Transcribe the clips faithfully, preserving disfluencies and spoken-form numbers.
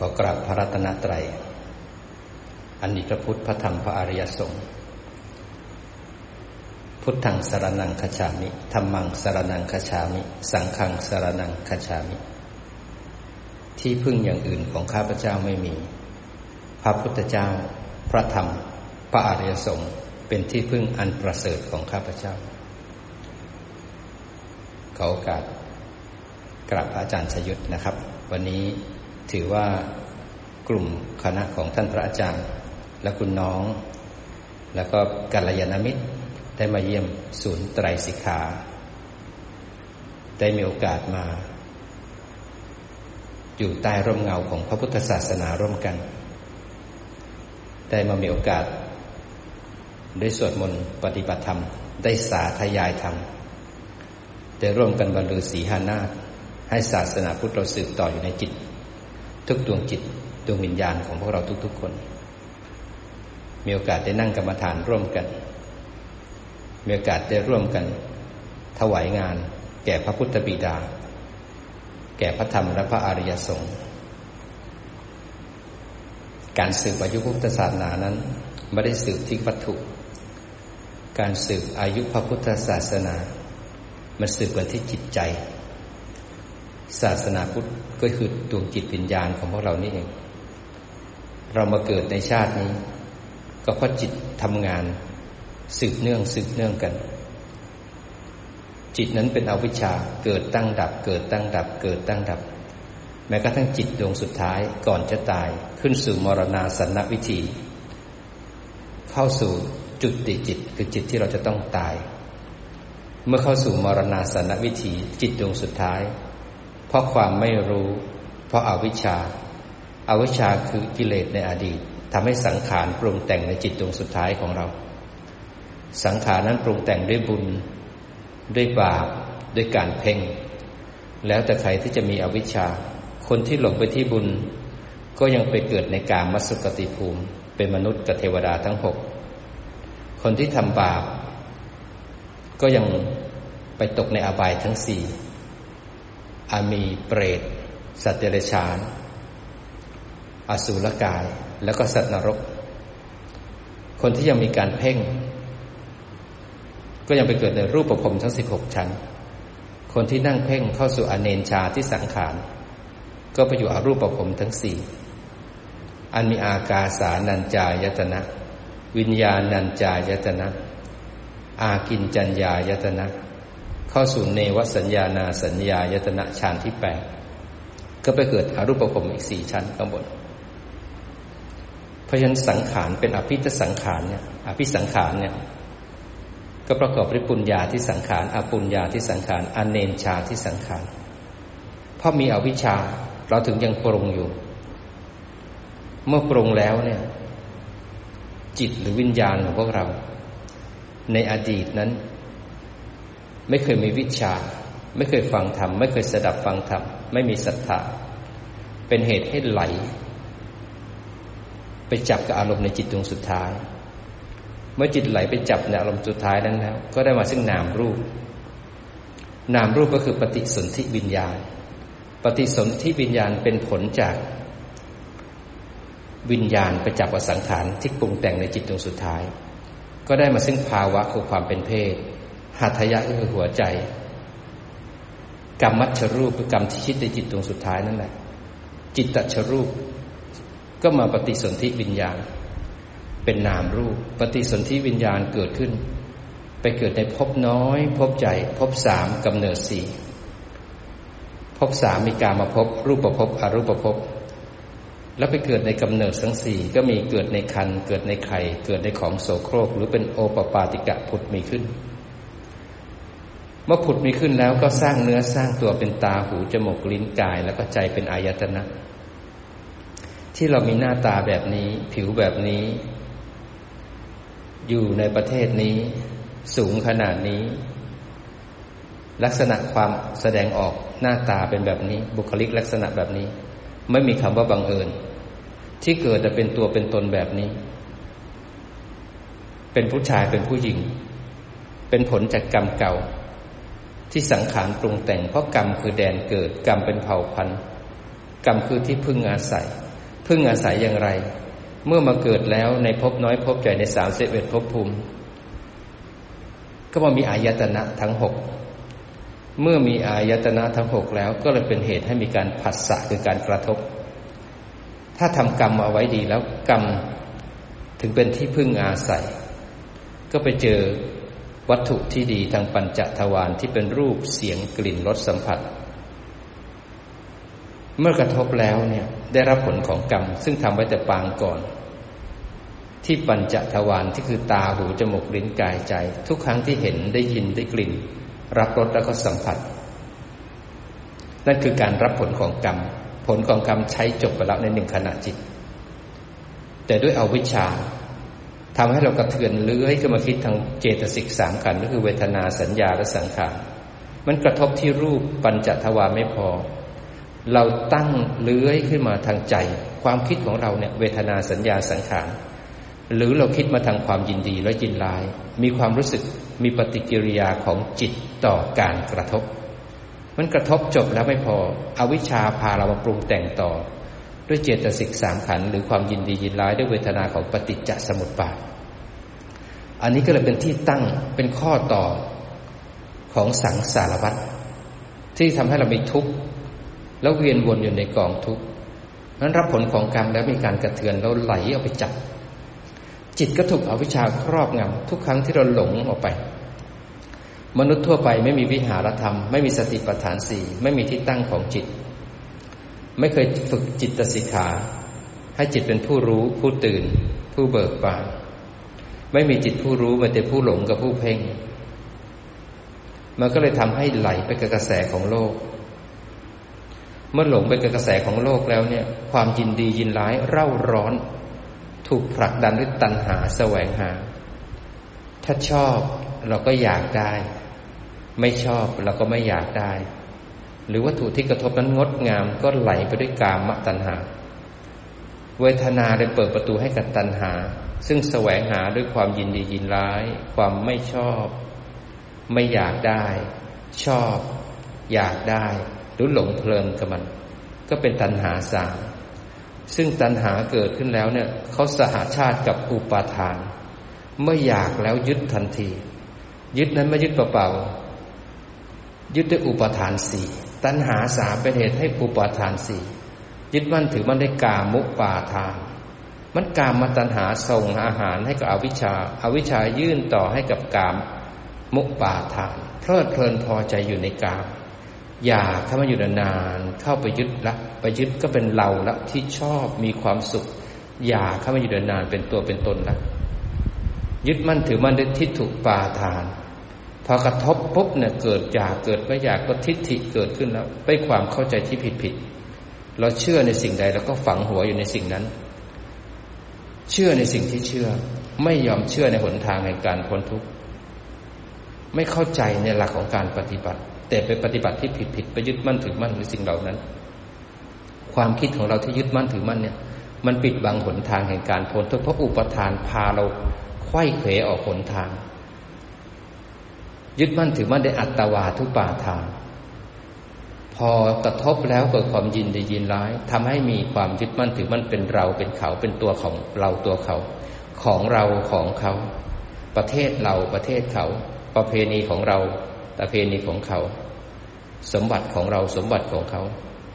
ขอกราบพระรัตนตรัยอันมีพระพุทธพระธรรมพระอริยสงฆ์พุทธังสรณังคัจฉามิธัมมังสรณังคัจฉามิสังฆังสรณังคัจฉามิที่พึ่งอย่างอื่นของข้าพเจ้าไม่มีพระพุทธเจ้าพระธรรมพระอริยสงฆ์เป็นที่พึ่งอันประเสริฐของข้าพเจ้าขอโอกาสกราบอาจารย์ชยุทธนะครับวันนี้ถือว่ากลุ่มคณะของท่านพระอาจารย์และคุณน้องแล้วก็กัลยาณมิตรได้มาเยี่ยมศูนย์ไตรสิกขาได้มีโอกาสมาอยู่ใต้ร่มเงาของพระพุทธศาสนาร่วมกันได้มามีโอกาสได้สวดมนต์ปฏิบัติธรรมได้สาธยายธรรมได้ร่วมกันบรรลือสีหานาถให้ศาสนาพุทธเราสืบต่ออยู่ในจิตทุกดวงจิตดวงวิญญาณของพวกเราทุกๆคนมีโอกาสได้นั่งกรรมฐานร่วมกันมีโอกาสได้ร่วมกันถวายงานแก่พระพุทธบิดาแก่พระธรรมและพระอริยสงฆ์การสืบอายุพุทธศาสนานั้นไม่ได้สืบที่วัตถุการสืบอายุพระพุทธศาสนามันสืบกันที่จิตใจศาสนาพุทธก็คือดวงจิตวิญญาณของพวกเรานี่เองเรามาเกิดในชาตินี้ก็เพราะจิตทำงานสืบเนื่องสืบเนื่องกันจิตนั้นเป็นอวิชชาเกิดตั้งดับเกิดตั้งดับเกิดตั้งดับแม้กระทั่งจิตดวงสุดท้ายก่อนจะตายขึ้นสู่มรณาสันนวิธีเข้าสู่จุติจิตคือจิตที่เราจะต้องตายเมื่อเข้าสู่มรณาสันนวิธีจิตดวงสุดท้ายเพราะความไม่รู้เพราะอวิชชาอวิชชาคือกิเลสในอดีตทำให้สังขารปรุงแต่งในจิตดวงสุดท้ายของเราสังขารนั้นปรุงแต่งด้วยบุญด้วยบาปด้วยการเพ่งแล้วแต่ใครที่จะมีอวิชชาคนที่หลงไปที่บุญก็ยังไปเกิดในกามสุคติภูมิเป็นมนุษย์กับเทวดาทั้งหกคนที่ทำบาปก็ยังไปตกในอบายทั้งสี่อามีเปรตสัตว์เดรัจฉานอสุรกายแล้วก็สัตว์นรกคนที่ยังมีการเพ่งก็ยังไปเกิดในรูปภพทั้งสิบหกชั้นคนที่นั่งเพ่งเข้าสู่อเนนชาที่สังขารก็ไปอยู่อรูปภพทั้งสี่อันมีอากาสานัญจายตนะวิญญาณัญจายตนะอากินจัญญายตนะเข้าสู่เนวสัญญานาสัญญายตนะฌานที่แปดก็ไปเกิดอรูปภพอีกสี่ชั้นข้างบนเพราะฉะนั้นสังขารเป็นอภิธสังขารเนี่ยอภิสังขารเนี่ยก็ประกอบด้วยปุญญาที่สังขารอปุญญาที่สังขารอเนนชาที่สังขารเพราะมีอวิชชาเราถึงยังปรุงอยู่เมื่อปรุงแล้วเนี่ยจิตหรือวิญญาณของพวกเราในอดีตนั้นไม่เคยมีวิชาไม่เคยฟังธรรมไม่เคยสดับฟังธรรมไม่มีศรัทธาเป็นเหตุให้ไหลไปจับกับอารมณ์ในจิตดวงสุดท้ายเมื่อจิตไหลไปจับในอารมณ์สุดท้ายนั้นแล้วก็ได้มาซึ่งนามรูปนามรูปก็คือปฏิสนธิวิญญาณปฏิสนธิวิญญาณเป็นผลจากวิญญาณไปจับกับสังขารที่ปรุงแต่งในจิตดวงสุดท้ายก็ได้มาซึ่งภาวะคือความเป็นเพศหัตถยะก็คือหัวใจกรรมัชรูปคือกรรมที่คิดในจิตดวงสุดท้ายนั่นแหละจิตตชรูปก็มาปฏิสนธิวิญญาณเป็นนามรูปปฏิสนธิวิญญาณเกิดขึ้นไปเกิดในภพน้อยภพใหญ่ภพสามกำเนิดสี่ภพสามมีกามภพรูปภพอรูปภพแล้วไปเกิดในกำเนิดทั้งสี่ก็มีเกิดในครรภ์เกิดในไข่เกิดในของโสโครกหรือเป็นโอปปาติกะผุดมีขึ้นเมื่อผุดมีขึ้นแล้วก็สร้างเนื้อสร้างตัวเป็นตาหูจมูกลิ้นกายแล้วก็ใจเป็นอายตนะที่เรามีหน้าตาแบบนี้ผิวแบบนี้อยู่ในประเทศนี้สูงขนาดนี้ลักษณะความแสดงออกหน้าตาเป็นแบบนี้บุคลิกลักษณะแบบนี้ไม่มีคำว่าบังเอิญที่เกิดจะเป็นตัวเป็นตนแบบนี้เป็นผู้ชายเป็นผู้หญิงเป็นผลจากกรรมเก่าที่สังขารปรุงแต่งเพราะกรรมคือแดนเกิดกรรมเป็นเผ่าพันธุ์กรรมคือที่พึ่งอาศัยพึ่งอาศัยอย่างไรเมื่อมาเกิดแล้วในภพน้อยภพใหญ่ในสามสิบเอ็ดภพภูมิก็มามีอายตนะทั้งหกเมื่อมีอายตนะทั้งหกแล้วก็เลยเป็นเหตุให้มีการผัสสะคือการกระทบถ้าทำกรรมเอาไว้ดีแล้วกรรมถึงเป็นที่พึ่งอาศัยก็ไปเจอวัตถุที่ดีทางปัญจทวารที่เป็นรูปเสียงกลิ่นรสสัมผัสเมื่อกระทบแล้วเนี่ยได้รับผลของกรรมซึ่งทำไว้แต่ปางก่อนที่ปัญจทวารที่คือตาหูจมูกลิ้นกายใจทุกครั้งที่เห็นได้ยินได้กลิ่นรับรสแล้วก็สัมผัสนั่นคือการรับผลของกรรมผลของกรรมใช้จบไปแล้วในหนึ่งขณะจิตแต่ด้วยอวิชชาทำให้เรากระเทือนเลื้อยขึ้นมาคิดทางเจตสิกสามขันธ์ก็คือเวทนาสัญญาและสังขารมันกระทบที่รูปปัญจทวารไม่พอเราตั้งเลื้อยขึ้นมาทางใจความคิดของเราเนี่ยเวทนาสัญญาสังขารหรือเราคิดมาทางความยินดีและยินร้ายมีความรู้สึกมีปฏิกิริยาของจิตต่อการกระทบมันกระทบจบแล้วไม่พออวิชชาพาเรามาปรุงแต่งต่อด้วยเจตสิกสามขันธ์หรือความยินดียินร้ายด้วยเวทนาของปฏิจจสมุปบาทอันนี้ก็เลยเป็นที่ตั้งเป็นข้อต่อของสังสารวัฏที่ทำให้เรามีทุกข์แล้วเวียนวนอยู่ในกองทุกข์นั้นรับผลของกรรมแล้วมีการกระเทือนแล้วไหลออกไปจับจิตก็ถูกอวิชชาครอบงำทุกครั้งที่เราหลงออกไปมนุษย์ทั่วไปไม่มีวิหารธรรมไม่มีสติปัฏฐานสี่ไม่มีที่ตั้งของจิตไม่เคยฝึกจิตสิกขาให้จิตเป็นผู้รู้ผู้ตื่นผู้เบิกบานไม่มีจิตผู้รู้มีแต่ผู้หลงกับผู้เพ่งมันก็เลยทำให้ไหลไปกับกระแสของโลกเมื่อหลงไปกับกระแสของโลกแล้วเนี่ยความยินดียินร้ายเร่าร้อนถูกผลักดันด้วยตัณหาแสวงหาถ้าชอบเราก็อยากได้ไม่ชอบเราก็ไม่อยากได้หรือวัตถุที่กระทบนั้นงดงามก็ไหลไปด้วยกามตัณหาเวทนาได้เปิดประตูให้กับตัณหาซึ่งแสวงหาด้วยความยินดียินร้ายความไม่ชอบไม่อยากได้ชอบอยากได้หรือหลงเพลินกับมันก็เป็นตัณหาสามซึ่งตัณหาเกิดขึ้นแล้วเนี่ยเขาสหชาติกับอุปาทานเมื่ออยากแล้วยึดทันทียึดนั้นไม่ยึดเปล่าๆยึดด้วยอุปาทานสี่ตัณหาสามเป็นเหตุให้อุปาทานสี่ยึดมั่นถือมั่นได้กามุปาทานมันกามตัณหาส่งอาหารให้กับอวิชชาอวิชชายื่นต่อให้กับกามมุปาทานเพลิดเพลินพอใจอยู่ในกามอยากถ้ามันอยู่นานๆเข้าไปยึดละไปยึดก็เป็นเราละที่ชอบมีความสุขอยากเข้ามาอยู่นานๆเป็นตัวเป็นตนละยึดมั่นถือมั่นด้วยทิฏฐุปาทานพอกระทบปุ๊บเนี่ยเกิดอยากเกิดไม่อยากก็ทิฏฐิเกิดขึ้นแล้วไปความเข้าใจที่ผิดๆเราเชื่อในสิ่งใดแล้วก็ฝังหัวอยู่ในสิ่งนั้นเชื่อในสิ่งที่เชื่อไม่ยอมเชื่อในหนทางแห่งการพ้นทุกข์ไม่เข้าใจในหลักของการปฏิบัติแต่ไปปฏิบัติที่ผิดๆไปยึดมั่นถือมั่นในสิ่งเหล่านั้นความคิดของเราที่ยึดมั่นถือมั่นเนี่ยมันปิดบังหนทางแห่งการพ้นทุกข์เพราะอุปทานพาเราไขว้เขวออกหนทางยึดมั่นถือมั่นได้อัตตวาทุปาทานพอกระทบแล้วเกิดความยินดียินร้ายทำให้มีความยึดมั่นถือมั่นเป็นเราเป็นเขาเป็นตัวของเราตัวเขาของเราของเขาประเทศเราประเทศเขาประเพณีของเราประเพณีของเขาสมบัติของเราสมบัติของเขา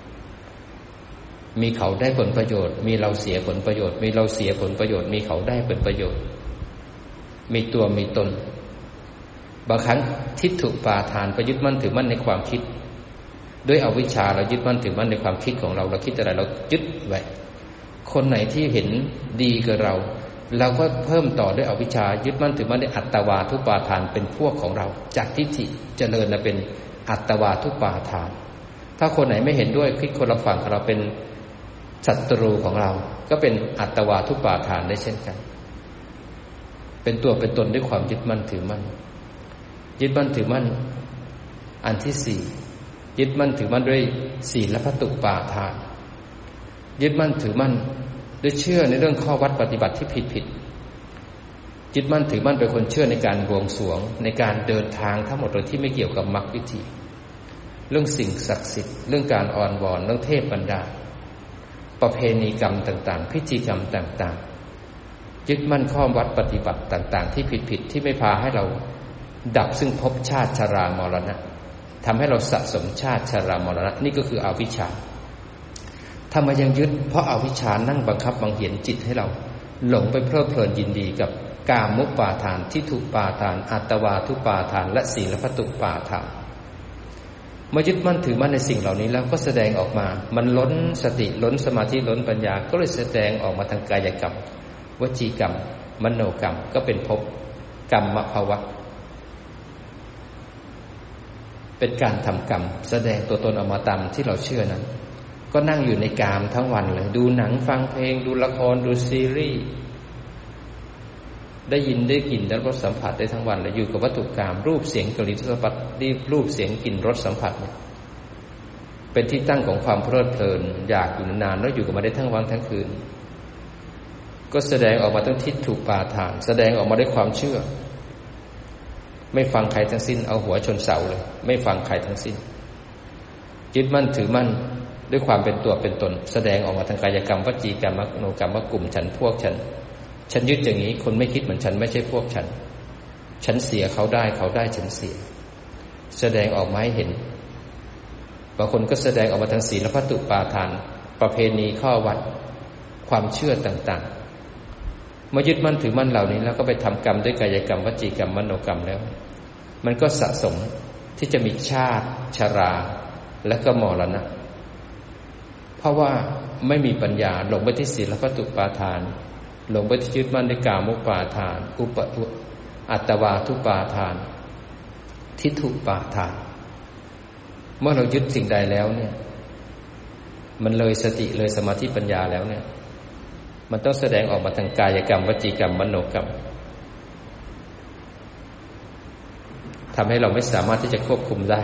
มีเขาได้ผลประโยชน์มีเราเสียผลประโยชน์มีเราเสียผลประโยชน์มีเขาได้ผลประโยชน์มีตัวมีตนบางครั้งทิฏฐุปาทานไปยึดมั่นถือมั่นในความคิดด้วยอวิชชาเรายึดมั่นถือมั่นในความคิดของเราเราคิดอะไรเรายึดไว้คนไหนที่เห็นดีกับเราเราก็เพิ่มต่อด้วยอวิชชายึดมั่นถือมั่นในอัตตวาทุปาทานเป็นพวกของเราจากทิฏฐิเจริญมาเป็นอัตตวาทุปาทานถ้าคนไหนไม่เห็นด้วยคิดคนละฝั่งของเราเป็นศัตรูของเราก็เป็นอัตตวาทุปาทานได้เช่นกันเป็นตัวเป็นตนด้วยความยึดมั่นถือมั่นยึดมั่นถือมั่นอันที่สี่ยึดมั่นถือมั่นด้วยศีลพัตตุปาทานยึดมั่นถือมั่นด้วยเชื่อในเรื่องข้อวัดปฏิบัติที่ผิดผิดยึดมั่นถือมั่นเป็นคนเชื่อในการบวงสรวงในการเดินทางทั้งหมดโดยที่ไม่เกี่ยวกับมรรควิธีเรื่องสิ่งศักดิ์สิทธิ์เรื่องการอ่อนวอนเรื่องเทพบรรดาประเพณีกรรมต่างๆพิธีกรรมต่างๆยึดมั่นข้อวัดปฏิบัติต่างๆที่ผิดๆที่ไม่พาให้เราดับซึ่งภพชาติชรามรณะทำให้เราสะสมชาติชรามรณะนี่ก็คืออวิชชาทำไมยังยึดเพราะอวิชชานั่งบังคับบังเหียนจิตให้เราหลงไปเพลิดเพลินยินดีกับกามุปาทานทิฏฐุปาทานอัตวาทุปาทานและศีลพัตตุปาทานเมื่อยึดมั่นถือมั่นในสิ่งเหล่านี้แล้วก็แสดงออกมามันล้นสติล้นสมาธิล้นปัญญาก็เลยแสดงออกมาทางกายกรรมวจีกรรมมโนกรรมก็เป็นภพกรรมภวะเป็นการทำกรรมแสดงตัวตนออกมาตามที่เราเชื่อนั้นก็นั่งอยู่ในกามทั้งวันเลยดูหนังฟังเพลงดูละครดูซีรีส์ได้ยินได้กลิ่นได้รสสัมผัสได้ทั้งวันเลยอยู่กับวัตถุกรรมรูปเสียงกลิ่นรสสัมผัสรูปเสียงกลิ่นรสสัมผัสเนี่ยเป็นที่ตั้งของความเพลิดเพลินอยากอยู่นานๆแล้วอยู่กับมันได้ทั้งวันทั้งคืนก็แสดงออกมาทั้งทิฏฐุปาทานแสดงออกมาด้วยความเชื่อไม่ฟังใครทั้งสิ้นเอาหัวชนเสาเลยไม่ฟังใครทั้งสิ้นยึดมั่นถือมั่นด้วยความเป็นตัวเป็นตนแสดงออกมาทางกายกรรมวจีกรรมมโนกรรมว่ากลุ่มฉันพวกฉันฉันยึดอย่างนี้คนไม่คิดเหมือนฉันไม่ใช่พวกฉันฉันเสียเขาได้เขาได้ฉันเสียแสดงออกมาให้เห็นบางคนก็แสดงออกมาทางศีลพัตตุปาทานประเพณีข้อวัดความเชื่อต่างๆเมื่อยึดมั่นถือมั่นเหล่านี้แล้วก็ไปทำกรรมด้วยกายกรรมวจีกรรมมโนกรรมแล้วมันก็สะสมที่จะมีชาติชราและก็มรณะเพราะว่าไม่มีปัญญาหลงไปที่ศีลพัตตุปาทานหลงไปที่ยึดมั่นในกามุปาทานอุปอัตตวาทุปาทานทิฏฐุปาทานเมื่อเรายึดสิ่งใดแล้วเนี่ยมันเลยสติเลยสมาธิปัญญาแล้วเนี่ยมันต้องแสดงออกมาทางกายกรรมวจีกรรมมโนกรรมทำให้เราไม่สามารถที่จะควบคุมได้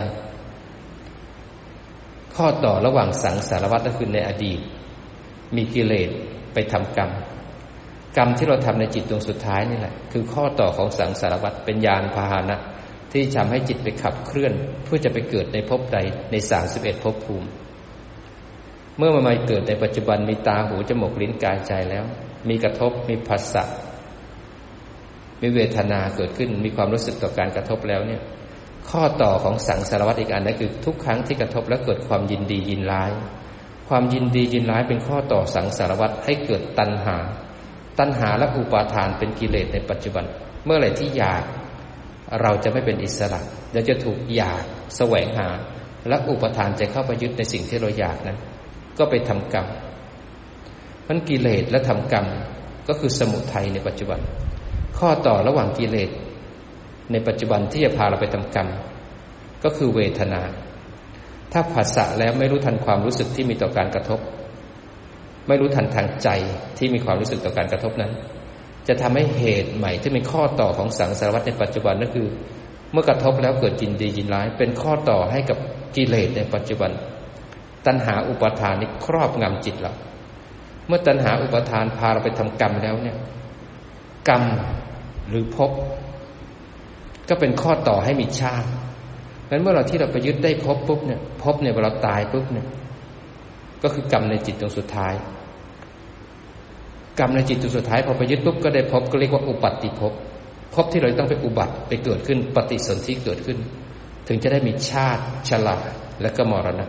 ข้อต่อระหว่างสังสารวัฏก็คือในอดีตมีกิเลสไปทำกรรมกรรมที่เราทำในจิตดวงสุดท้ายนี่แหละคือข้อต่อของสังสารวัฏเป็นยานพาหนะที่ทำให้จิตไปขับเคลื่อนเพื่อจะไปเกิดในภพใดในสามสิบเอ็ดภพภูมิเมื่อมันมาเกิดในปัจจุบันมีตาหูจมูกลิ้นกายใจแล้วมีกระทบมีผัสสะมีเวทนาเกิดขึ้นมีความรู้สึกต่อการกระทบแล้วเนี่ยข้อต่อของสังสารวัฏอีกอันนั้นคือทุกครั้งที่กระทบแล้วเกิดความยินดียินร้ายความยินดียินร้ายเป็นข้อต่อสังสารวัฏให้เกิดตัณหาตัณหาและอุปาทานเป็นกิเลสในปัจจุบันเมื่อไหร่ที่อยากเราจะไม่เป็นอิสระเราจะถูกอยากแสวงหาและอุปทานจะเข้าไปยึดในสิ่งที่เราอยากนั้นก็ไปทำกรรมมันกิเลสและทำกรรมก็คือสมุทัยในปัจจุบันข้อต่อระหว่างกิเลสในปัจจุบันที่จะพาเราไปทำกรรมก็คือเวทนาถ้าผัสสะแล้วไม่รู้ทันความรู้สึกที่มีต่อการกระทบไม่รู้ทันทางใจที่มีความรู้สึกต่อการกระทบนั้นจะทำให้เหตุใหม่ที่เป็นข้อต่อของสังสารวัฏในปัจจุบันนั่นคือเมื่อกระทบแล้วเกิดยินดียินร้ายเป็นข้อต่อให้กับกิเลสในปัจจุบันตัณหาอุปาทานนี่ครอบงำจิตเราเมื่อตัณหาอุปาทานพาเราไปทำกรรมแล้วเนี่ยกรรมหรือภพก็เป็นข้อต่อให้มีชาติงั้นเมื่อเราที่เราไปยึดได้ภพปุ๊บเนี่ยภพเนี่ยเวลาตายปุ๊บเนี่ยก็คือกรรมในจิตดวงสุดท้ายกรรมในจิตดวงสุดท้ายพอไปยึดปุ๊บก็ได้ภพก็เรียกว่าอุปัตติภพภพที่เราต้องไปอุบัติไปเกิดขึ้นปฏิสนธิเกิดขึ้นถึงจะได้มีชาติชราและก็มรณะ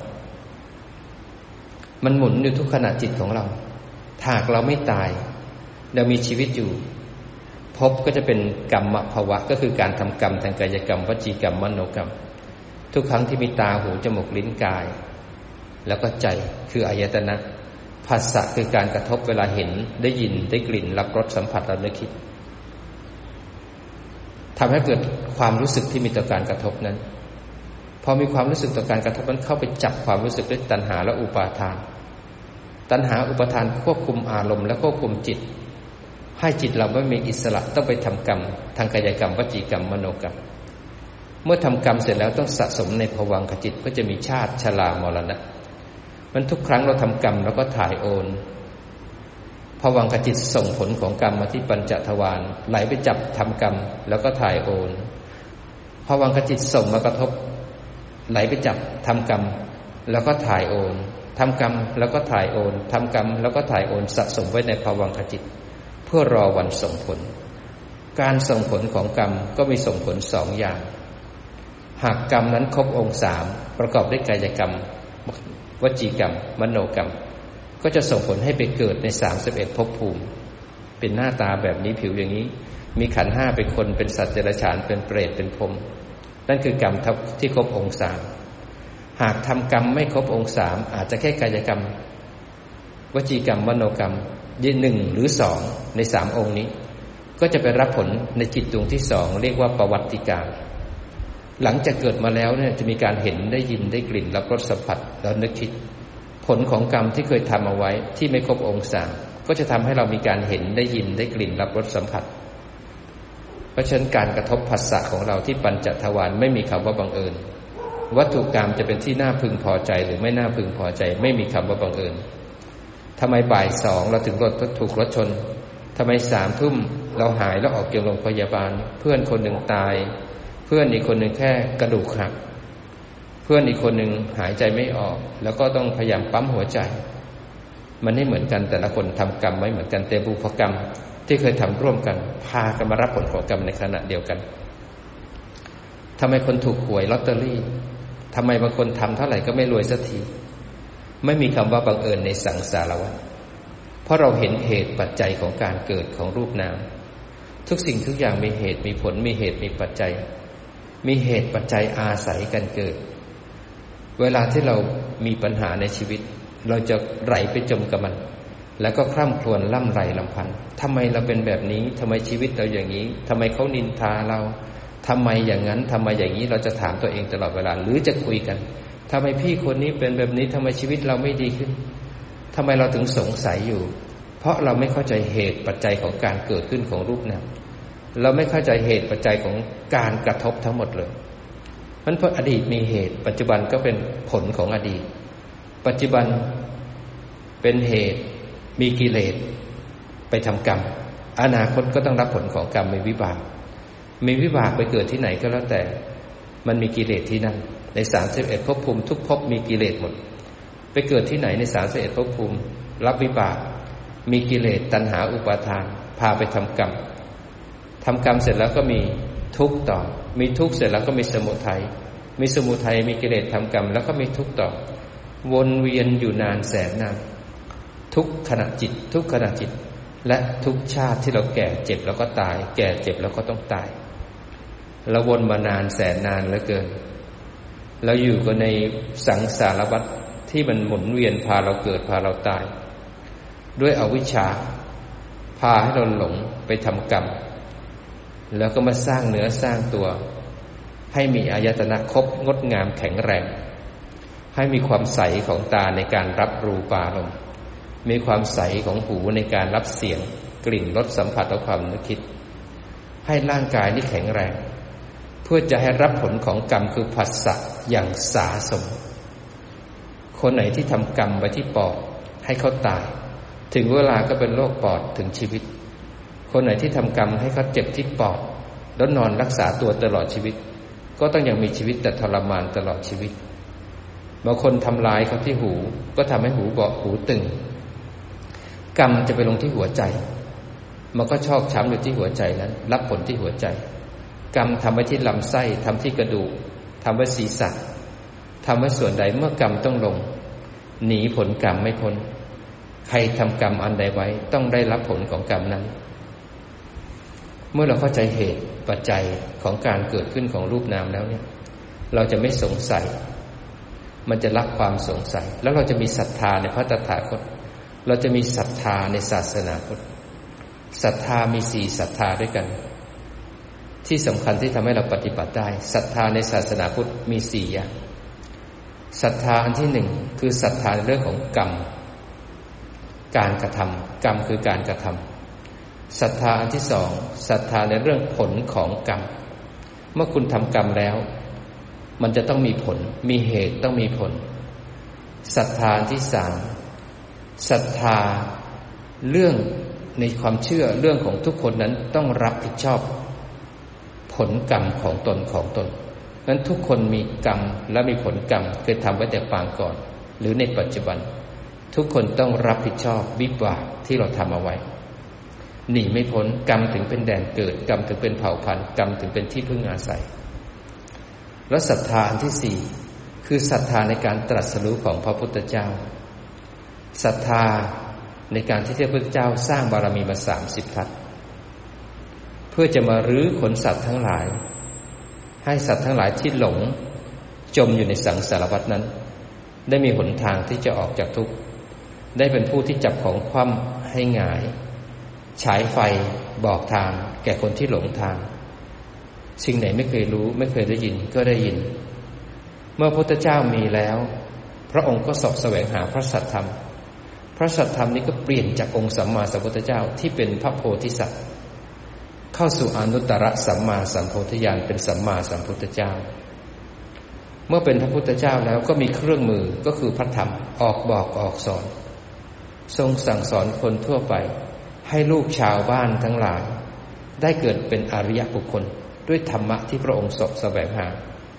มันหมุนอยู่ทุกขณะจิตของเราถ้าหากเราไม่ตายเรามีชีวิตอยู่ภพก็จะเป็นกรรมภวะก็คือการทำกรรมทางกายกรรมวจีกรรมมโนกรรมทุกครั้งที่มีตาหูจมูกลิ้นกายแล้วก็ใจคืออายตนะผัสสะคือการกระทบเวลาเห็นได้ยินได้กลิ่นรับรสสัมผัสรับนึกคิดทำให้เกิดความรู้สึกที่มีต่อการกระทบนั้นพอมีความรู้สึกต่อการกระทบนั้นเข้าไปจับความรู้สึกด้วยตัณหาและอุปาทานตัณหาอุปาทานควบคุมอารมณ์และควบคุมจิตให้จิตเราไม่มีอิสระต้องไปทำกรรมทางกายกรรมวจีกรรมมโนกรรมเมื่อทำกรรมเสร็จแล้วต้องสะสมในภวังคจิตเพื่อจะมีชาติชรามรณะมันทุกครั้งเราทำกรรมแล้วก็ถ่ายโอนภวังคจิตส่งผลของกรรมมาที่ปัญจทวารไหลไปจับทำกรรมแล้วก็ถ่ายโอนภวังคจิตส่งมากระทบไหลไปจับทำกรรมแล้วก็ถ่ายโอนทำกรรมแล้วก็ถ่ายโอนทำกรรมแล้วก็ถ่ายโอนสะสมไว้ในภวังคจิตเพื่อรอวันส่งผลการส่งผลของกรรมก็มีส่งผลสองอย่างหากกรรมนั้นครบองค์สามประกอบด้วยกายกรรมวจีกรรมมโนกรรมก็จะส่งผลให้ไปเกิดในสามสิบเอ็ดภพภูมิเป็นหน้าตาแบบนี้ผิวอย่างนี้มีขันธ์ห้าเป็นคนเป็นสัตว์เดรัจฉานเป็นเปรตเป็นพรหมนั่นคือกรรมที่ครบองค์สามหากทำกรรมไม่ครบองค์สามอาจจะแค่กายกรรมวจีกรรมมโนกรรมยี่หนึ่งหรือสองในสามองค์นี้ก็จะไปรับผลในจิตดวงที่สองเรียกว่าประวัติกาลหลังจากเกิดมาแล้วเนี่ยจะมีการเห็นได้ยินได้กลิ่นรับรสสัมผัสแล้วนึกคิดผลของกรรมที่เคยทำเอาไว้ที่ไม่ครบองค์สามก็จะทำให้เรามีการเห็นได้ยินได้กลิ่นรับรสสัมผัสเพราะฉะนั้นการกระทบผัสสะของเราที่ปัญจทวารไม่มีคำว่าบังเอิญวัตถุกรรมจะเป็นที่น่าพึงพอใจหรือไม่น่าพึงพอใจไม่มีคำว่าบังเอิญทำไมบ่ายสองเราถึงรถถูกรถชนทำไมสามทุ่มเราหายแล้วออกจากโรงพยาบาลเพื่อนคนหนึ่งตายเพื่อนอีกคนหนึ่งแค่กระดูกหักเพื่อนอีกคนหนึ่งหายใจไม่ออกแล้วก็ต้องพยายามปั๊มหัวใจมันไม่เหมือนกันแต่ละคนทำกรรมไม่เหมือนกันแต่บุพกรรมที่เคยทำร่วมกันพากันมารับผลของกรรมในขณะเดียวกันทำไมคนถูกหวยลอตเตอรี่ทำไมบางคนทำเท่าไหร่ก็ไม่รวยสักทีไม่มีคำว่าบังเอิญในสังสารวัฏเพราะเราเห็นเหตุปัจจัยของการเกิดของรูปนามทุกสิ่งทุกอย่างมีเหตุมีผลมีเหตุมีปัจจัยมีเหตุปัจจัยอาศัยกันเกิดเวลาที่เรามีปัญหาในชีวิตเราจะไหลไปจมกับมันแล้วก็คร่ำครวญล่ำไรลำพันทำไมเราเป็นแบบนี้ทำไมชีวิตเราอย่างนี้ทำไมเขานินทาเราทำไมอย่างนั้นทำไมอย่างนี้เราจะถามตัวเองตลอดเวลาหรือจะคุยกันทำไมพี่คนนี้เป็นแบบนี้ทำไมชีวิตเราไม่ดีขึ้นทำไมเราถึงสงสัยอยู่เพราะเราไม่เข้าใจเหตุปัจจัยของการเกิดขึ้นของรูปนามเราไม่เข้าใจเหตุปัจจัยของการกระทบทั้งหมดเลยมันเพราะอดีตมีเหตุปัจจุบันก็เป็นผลของอดีตปัจจุบันเป็นเหตุมีกิเลสไปทำกรรมอนาคตก็ต้องรับผลของกรรมมีวิบากมีวิบากไปเกิดที่ไหนก็แล้วแต่มันมีกิเลสที่นั่นในสามสิบเอ็ดภพภูมิทุกภพมีกิเลสหมดไปเกิดที่ไหนในสามสิบเอ็ดภพภูมิรับวิบากมีกิเลสตัณหาอุปาทานพาไปทำกรรมทำกรรมเสร็จแล้วก็มีทุกข์ต่อมีทุกข์เสร็จแล้วก็มีสมุทัยมีสมุทัยมีกิเลสทำกรรมแล้วก็มีทุกข์ต่อวนเวียนอยู่นานแสนนานทุกขณะจิตทุกขณะจิตและทุกชาติที่เราแก่เจ็บแล้วก็ตายแก่เจ็บแล้วก็ต้องตายเราวนมานานแสนนานเหลือเกินเราอยู่กันในสังสารวัฏที่มันหมุนเวียนพาเราเกิดพาเราตายด้วยอวิชชาพาให้เราหลงไปทำกรรมแล้วก็มาสร้างเนื้อสร้างตัวให้มีอายตนะครบงดงามแข็งแรงให้มีความใสของตาในการรับรูปารมณ์มีความใสของหูในการรับเสียงกลิ่นรสสัมผัสและความนึกคิดให้ร่างกายนี้แข็งแรงเพื่อจะให้รับผลของกรรมคือผัสสะอย่างสาสมคนไหนที่ทำกรรมไว้ที่ปอดให้เขาตายถึงเวลาก็เป็นโรคปอดถึงชีวิตคนไหนที่ทำกรรมให้เขาเจ็บที่ปอดแล้วนอนรักษาตัวตลอดชีวิตก็ต้องยังมีชีวิตแต่ทรมานตลอดชีวิตบางคนทำลายเขาที่หูก็ทำให้หูเบาหูตึงกรรมจะไปลงที่หัวใจมันก็ชอกช้ำอยู่ที่หัวใจนั้นรับผลที่หัวใจกรรมทำไว้ที่ลำไส้ทำที่กระดูกทำไว้ศีรษะทำไว้ส่วนใดเมื่อกรรมต้องลงหนีผลกรรมไม่พ้นใครทำกรรมอันใดไว้ต้องได้รับผลของกรรมนั้นเมื่อเราเข้าใจเหตุปัจจัยของการเกิดขึ้นของรูปนามแล้วเนี่ยเราจะไม่สงสัยมันจะละความสงสัยแล้วเราจะมีศรัทธาในพระตถาคตเราจะมีศรัทธาในศาสนาพุทธศรัทธามีสี่ศรัทธาด้วยกันที่สำคัญที่ทำให้เราปฏิบัติได้ศรัทธาในศาสนาพุทธมีสี่อย่างศรัทธาอันที่หนึ่งคือศรัทธาในเรื่องของกรรมการกระทำกรรมคือการกระทำศรัทธาอันที่สองศรัทธาในเรื่องผลของกรรมเมื่อคุณทำกรรมแล้วมันจะต้องมีผลมีเหตุต้องมีผลศรัทธาอันที่สามศรัทธาเรื่องในความเชื่อเรื่องของทุกคนนั้นต้องรับผิดชอบผลกรรมของตนของตนงั้นทุกคนมีกรรมและมีผลกรรมเคยทำไว้แต่ปางก่อนหรือในปัจจุบันทุกคนต้องรับผิดชอบวิบากที่เราทำเอาไว้หนีไม่พ้นกรรมถึงเป็นแดนเกิดกรรมถึงเป็นเผ่าพันธุ์กรรมถึงเป็นที่พึ่งอาศัยและศรัทธาอันที่สี่คือศรัทธาในการตรัสรู้ของพระพุทธเจ้าศรัทธาในการที่พระพุทธเจ้าสร้างบารมีมาสามสิบทัศเพื่อจะมารื้อขนสัตว์ทั้งหลายให้สัตว์ทั้งหลายที่หลงจมอยู่ในสังสารวัฏนั้นได้มีหนทางที่จะออกจากทุกข์ได้เป็นผู้ที่จับของคว่ำให้หงายฉายไฟบอกทางแก่คนที่หลงทางสิ่งไหนไม่เคยรู้ไม่เคยได้ยินก็ได้ยินเมื่อพระพุทธเจ้ามีแล้วพระองค์ก็สอบแสวงหาพระสัทธรรมพระสัทธรรมนี้ก็เปลี่ยนจากองค์สัมมาสัมพุทธเจ้าที่เป็นพระโพธิสัตว์เข้าสู่อนุตตรสัมมาสัมโพธิญาณเป็นสัมมาสัมพุทธเจ้าเมื่อเป็นพระพุทธเจ้าแล้วก็มีเครื่องมือก็คือพระธรรมออกบอกออกสอนทรงสั่งสอนคนทั่วไปให้ลูกชาวบ้านทั้งหลายได้เกิดเป็นอริยบุคคลด้วยธรรมะที่พระองค์สอบแสวงหา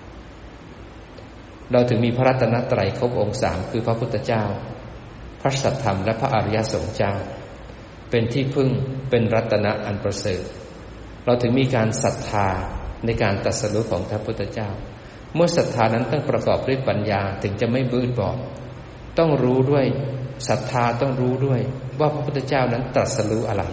เราถึงมีพระรัตนตรัยครบองค์สามคือพระพุทธเจ้าพระสัทธรรมและพระอริยสงฆ์เจ้าเป็นที่พึ่งเป็นรัตนะอันประเสริฐเราถึงมีการศรัทธาในการตรัสรู้ของพระพุทธเจ้าเมื่อศรัทธานั้นต้องประกอบด้วยปัญญาถึงจะไม่บืดบอดต้องรู้ด้วยศรัทธาต้องรู้ด้วยว่าพระพุทธเจ้านั้นตรัสรู้อะไร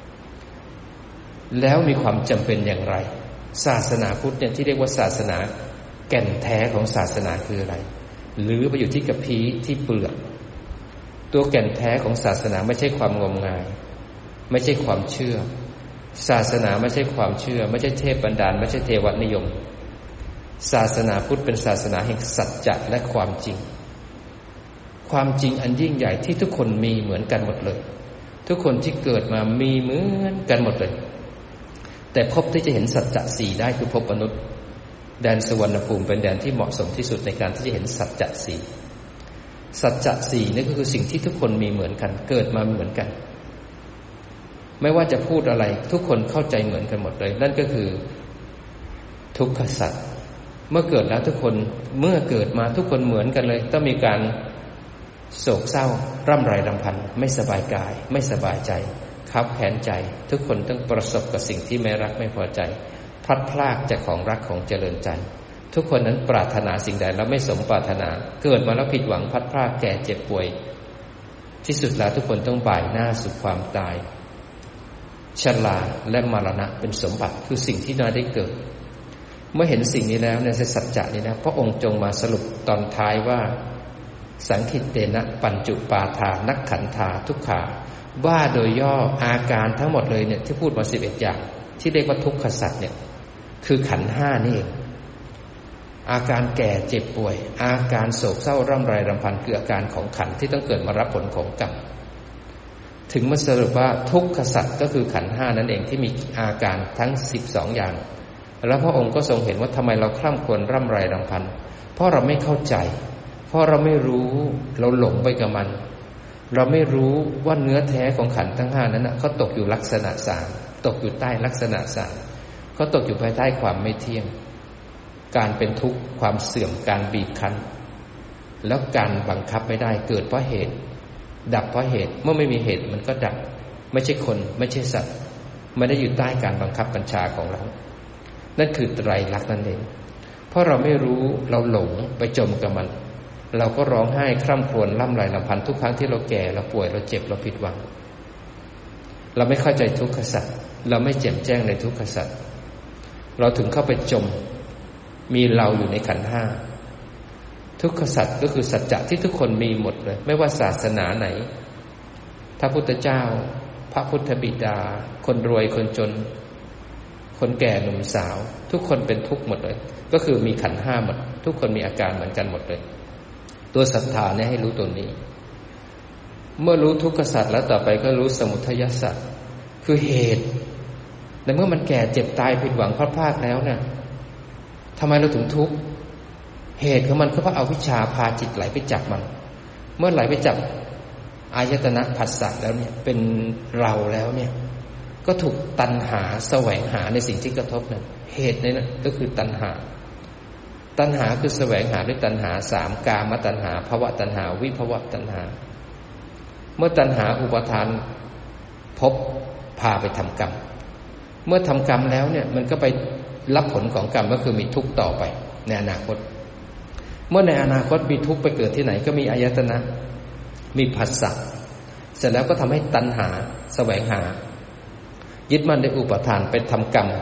แล้วมีความจำเป็นอย่างไรศาสนาพุทธเนี่ยที่เรียกว่าศาสนาแก่นแท้ของศาสนาคืออะไรหรือไปอยู่ที่กระพี้ที่เปลือกตัวแก่นแท้ของศาสนาไม่ใช่ความงมงายไม่ใช่ความเชื่อศาสนาไม่ใช่ความเชื่อไม่ใช่เทพบันดาลไม่ใช่เทวนิยมศาสนาพุทธเป็นศาสนาแห่งสัจจะและความจริงความจริงอันยิ่งใหญ่ที่ทุกคนมีเหมือนกันหมดเลยทุกคนที่เกิดมามีเหมือนกันหมดเลยแต่ภพที่จะเห็นสัจจะสี่ได้คือภพมนุษย์แดนสุวรรณภูมิเป็นแดนที่เหมาะสมที่สุดในการที่จะเห็นสัจจะสี่สัจจะสี่นี่ก็คือสิ่งที่ทุกคนมีเหมือนกันเกิดมาเหมือนกันไม่ว่าจะพูดอะไรทุกคนเข้าใจเหมือนกันหมดเลยนั่นก็คือทุกขสัจเมื่อเกิดแล้วทุกคนเมื่อเกิดมาทุกคนเหมือนกันเลยต้องมีการโศกเศร้าร่ำไรรำพันไม่สบายกายไม่สบายใจคับแค้นใจทุกคนต้องประสบกับสิ่งที่ไม่รักไม่พอใจพลัดพรากจากของรักของเจริญใจทุกคนนั้นปรารถนาสิ่งใดแล้วไม่สมปรารถนาเกิดมาแล้วผิดหวังพลัดพรากแก่เจ็บป่วยที่สุดแล้วทุกคนต้องบ่ายหน้าสู่ความตายชราและมรณะเป็นสมบัติคือสิ่งที่น่าได้เกิดเมื่อเห็นสิ่งนี้แล้วในสัจจะนี้นะพระองค์จงมาสรุปตอนท้ายว่าสังคิตเตนะปัญจุปาทานักขันธาทุกขาว่าโดยย่ออาการทั้งหมดเลยเนี่ยที่พูดมาสิบเอ็ดอย่างที่เรียกว่าทุกขสัจเนี่ยคือขันธ์ห้านี่เองอาการแก่เจ็บป่วยอาการโศกเศร้าร่ำไรรำพันคืออาการของขันธ์ที่ต้องเกิดมารับผลของกรรมถึงมาสรุปว่าทุกขสัจก็คือขันธ์ห้านั่นเองที่มีอาการทั้งสิบสองอย่างแล้วพระองค์ก็ทรงเห็นว่าทำไมเราคร่ำครวญร่ำไรรำพันเพราะเราไม่เข้าใจเพราะเราไม่รู้เราหลงไปกับมันเราไม่รู้ว่าเนื้อแท้ของขันธ์ทั้งห้านั้นนะเขาตกอยู่ลักษณะสามตกอยู่ใต้ลักษณะสามเขาตกอยู่ภายใต้ความไม่เที่ยงการเป็นทุกข์ความเสื่อมการบีบคั้นแล้วการบังคับไม่ได้เกิดเพราะเหตุดับเพราะเหตุเมื่อไม่มีเหตุมันก็ดับไม่ใช่คนไม่ใช่สัตว์ไม่ได้อยู่ใต้การบังคับบัญชาของเรานั่นคือไตรลักษณ์นั่นเองเพราะเราไม่รู้เราหลงไปจมกับมันเราก็ร้องไห้คร่ำครวญร่ำไรรำพันทุกครั้งที่เราแก่เราป่วยเราเจ็บเราผิดหวังเราไม่เข้าใจทุกขสัจเราไม่แจ่มแจ้งในทุกขสัจเราถึงเข้าไปจมมีเราอยู่ในขันธ์ห้าทุกขสัจก็คือสัจจะที่ทุกคนมีหมดเลยไม่ว่าศาสนาไหนพระพุทธเจ้าพระพุทธบิดาคนรวยคนจนคนแก่หนุ่มสาวทุกคนเป็นทุกข์หมดเลยก็คือมีขันธ์ห้าหมดทุกคนมีอาการเหมือนกันหมดเลยตัวศรัทธาเนี่ยให้รู้ตัวนี้เมื่อรู้ทุกขสัจแล้วต่อไปก็รู้สมุทัยสัจคือเหตุในเมื่อมันแก่เจ็บตายผิดหวังพลาดพลาดแล้วเนี่ยทำไมเราถึงทุกข์เหตุของมันก็เพราะอวิชชาพาจิตไหลไปจับมันเมื่อไหลไปจับอายตนะผัสสะแล้วเนี่ยเป็นเราแล้วเนี่ยก็ถูกตัณหาแสวงหาในสิ่งที่กระทบนั้นเหตุในนั้นก็คือตัณหาตัณหาคือแสวงหาด้วยตัณหาสามกามตัณหาภวตัณหาวิภวตัณหาเมื่อตัณหาอุปทานพบพาไปทำกรรมเมื่อทำกรรมแล้วเนี่ยมันก็ไปรับผลของกรรมก็คือมีทุกข์ต่อไปในอนาคตเมื่อในอนาคตมีทุกข์ไปเกิดที่ไหนก็มีอายตนะมีผัสสะเสร็จแล้วก็ทำให้ตัณหาแสวงหายึดมั่นในอุปทานไปทำกรรม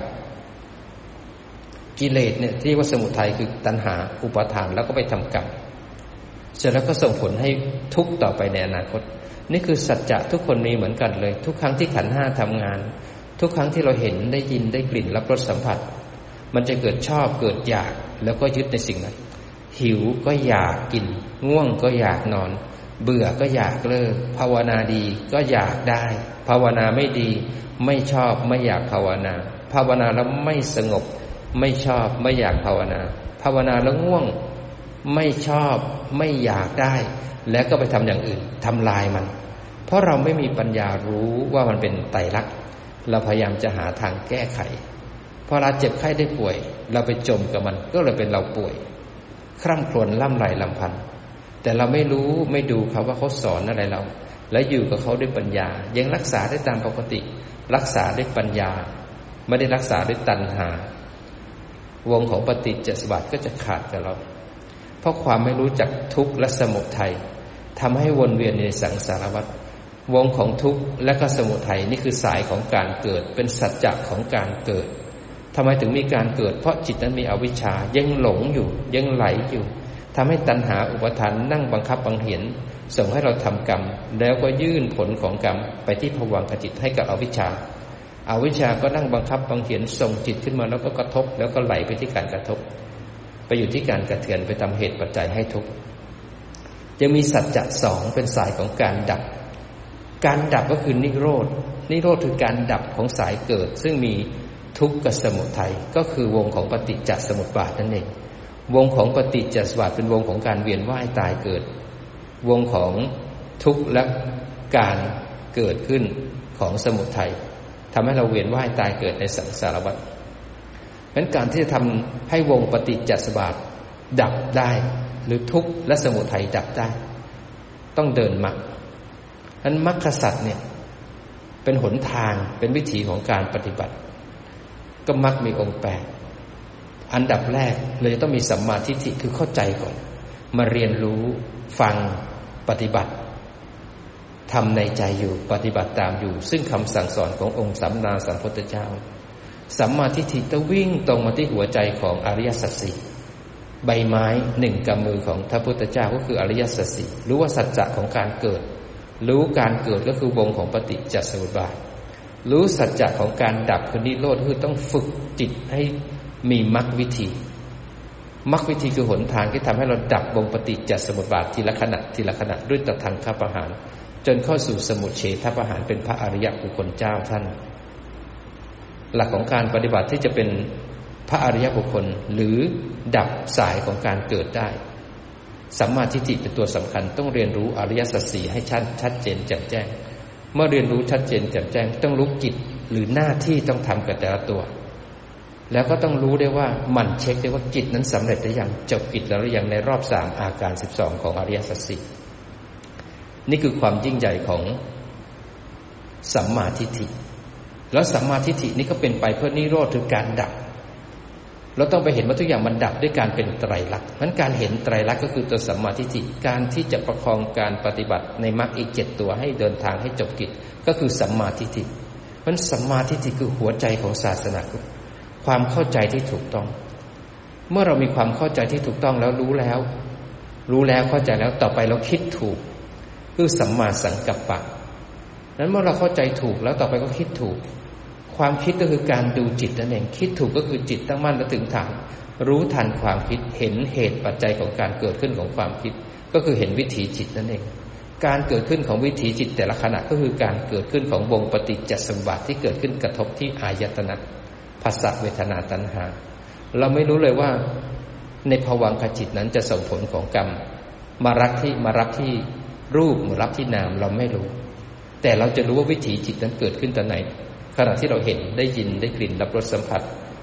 กิเลสเนี่ยที่ว่าสมุทัยคือตัณหาอุปทานแล้วก็ไปทำกรรมเสร็จแล้วก็ส่งผลให้ทุกข์ต่อไปในอนาคตนี่คือสัจจะทุกคนมีเหมือนกันเลยทุกครั้งที่ขันธ์ห้าทำงานทุกครั้งที่เราเห็นได้ยินได้กลิ่นรับรสสัมผัสมันจะเกิดชอบเกิดอยากแล้วก็ยึดในสิ่งนั้นหิวก็อยากกินง่วงก็อยากนอนเบื่อก็อยากเลิกภาวนาดีก็อยากได้ภาวนาไม่ดีไม่ชอบไม่อยากภาวนาภาวนาแล้วไม่สงบไม่ชอบไม่อยากภาวนาภาวนาแล้วง่วงไม่ชอบไม่อยากได้แล้วก็ไปทำอย่างอื่นทำลายมันเพราะเราไม่มีปัญญารู้ว่ามันเป็นไตรลักษณ์เราพยายามจะหาทางแก้ไขพอเราเจ็บไข้ได้ป่วยเราไปจมกับมันก็เลยเป็นเราป่วยคร่ำครวญล่ำไรลำพันธ์แต่เราไม่รู้ไม่ดูเขาว่าเขาสอนอะไรเราและอยู่กับเขาด้วยปัญญายังรักษาได้ตามปกติรักษาด้วยปัญญาไม่ได้รักษาด้วยตัณหาวงของปฏิจจสมุปบาทก็จะขาดกับเราเพราะความไม่รู้จักทุกข์และสมุทัยทำให้วนเวียนในสังสารวัฏวงของทุกข์และก็สมุทัยนี่คือสายของการเกิดเป็นสัจจะของการเกิดทำไมถึงมีการเกิดเพราะจิตนั้นมีอวิชชายังหลงอยู่ยังไหลอยู่ทำให้ตัณหาอุปทานนั่งบังคับบังเหียนส่งให้เราทำกรรมแล้วก็ยื่นผลของกรรมไปที่ภวังคจิตให้กับอวิชชาอวิชชาก็นั่งบังคับบังเหียนส่งจิตขึ้นมาแล้วก็กระทบแล้วก็ไหลไปที่การกระทบไปอยู่ที่การกระเทือนไปทำเหตุปัจจัยให้ทุกข์ยังมีสัจจะสองเป็นสายของการดับการดับก็คือนิโรธนิโรธคือการดับของสายเกิดซึ่งมีทุกข์กับสมุทัยก็คือวงของปฏิจจสมุปบาทนั่นเองวงของปฏิจจสมุปบาทเป็นวงของการเวียนว่ายตายเกิดวงของทุกข์และการเกิดขึ้นของสมุทัยทำให้เราเวียนว่ายตายเกิดในสังสารวัฏงั้นการที่จะทำให้วงปฏิจจสมุปบาทดับได้หรือทุกข์และสมุทัยดับได้ต้องเดินมรรคนั้นมรรคสัจเนี่ยเป็นหนทางเป็นวิถีของการปฏิบัติก็มรรคมีองค์แปดอันดับแรกเลยต้องมีสัมมาทิฏฐิคือเข้าใจก่อนมาเรียนรู้ฟังปฏิบัติทำในใจอยู่ปฏิบัติตามอยู่ซึ่งคำสั่งสอนขององค์สัมมาสัมพุทธเจ้าสัมมาทิฏฐิต้องวิ่งตรงมาที่หัวใจของอริยสัจสี่ใบไม้หนึ่งกำมือของพระพุทธเจ้าก็คืออริยสัจสี่รู้ว่าสัจจะของการเกิดรู้การเกิดก็คือวงของปฏิจจสมุปบาทรู้สัจจะของการดับคือนิโรธคือต้องฝึกจิตให้มีมรรควิธีมรรควิธีคือหนทางที่ทำให้เราดับวงปฏิจจสมุปบาททีละขณะทีละขณะด้วยตถางคประหารจนเข้าสู่สมุจเฉทประหารเป็นพระอริยบุคคลเจ้าท่านหลักของการปฏิบัติที่จะเป็นพระอริยบุคคลหรือดับสายของการเกิดได้สัมมาทิฏฐิเป็นตัวสำคัญต้องเรียนรู้อริยสัจสี่ให้ชัดชัดเจนแจ่มแจ้งเมื่อเรียนรู้ชัดเจนแจ่มแจ้งต้องรู้กิจหรือหน้าที่ต้องทำกับแต่ละตัวแล้วก็ต้องรู้ได้ว่ามันเช็คได้ว่ากิจนั้นสำเร็จหรือยังจบกิจแล้วหรือยังในรอบสามอาการสิบสองของอริยสัจสี่นี่คือความยิ่งใหญ่ของสัมมาทิฏฐิแล้วสัมมาทิฏฐินี่ก็เป็นไปเพื่อนิโรธคือการดับเราต้องไปเห็นว่าทุกอย่างมันดับด้วยการเป็นไตรลักษณ์เพราะฉะนั้นการเห็นไตรลักษณ์ก็คือตัวสัมมาทิฏฐิการที่จะประคองการปฏิบัติในมรรคอีกเจ็ดตัวให้เดินทางให้จบกิจก็คือสัมมาทิฏฐิเพราะฉะนั้นสัมมาทิฏฐิคือหัวใจของศาสนาความเข้าใจที่ถูกต้องเมื่อเรามีความเข้าใจที่ถูกต้องแล้วรู้แล้วรู้แล้วเข้าใจแล้วต่อไปเราคิดถูกคือสัมมาสังกัปปะนั้นเมื่อเราเข้าใจถูกแล้วต่อไปก็คิดถูกความคิดก็คือการดูจิตนั่นเองคิดถูกก็คือจิตตั้งมั่นและถึงฐานรู้ทันความคิดเห็นเหตุปัจจัยของการเกิดขึ้นของความคิดก็คือเห็นวิถีจิตนั่นเองการเกิดขึ้นของวิถีจิตแต่ละขณะก็คือการเกิดขึ้นของวงปฏิจจสมุปบาทที่เกิดขึ้นกระทบที่อายตนะภาษาเวทนาตัณหาเราไม่รู้เลยว่าในภวังคจิตนั้นจะส่งผลของกรรมมารับที่มารับที่รูปมารับที่นามเราไม่รู้แต่เราจะรู้ว่าวิถีจิตนั้นเกิดขึ้นตอนไหนขณะที่เราเห็นได้ยินได้กลิ่นรับรสสัมผัส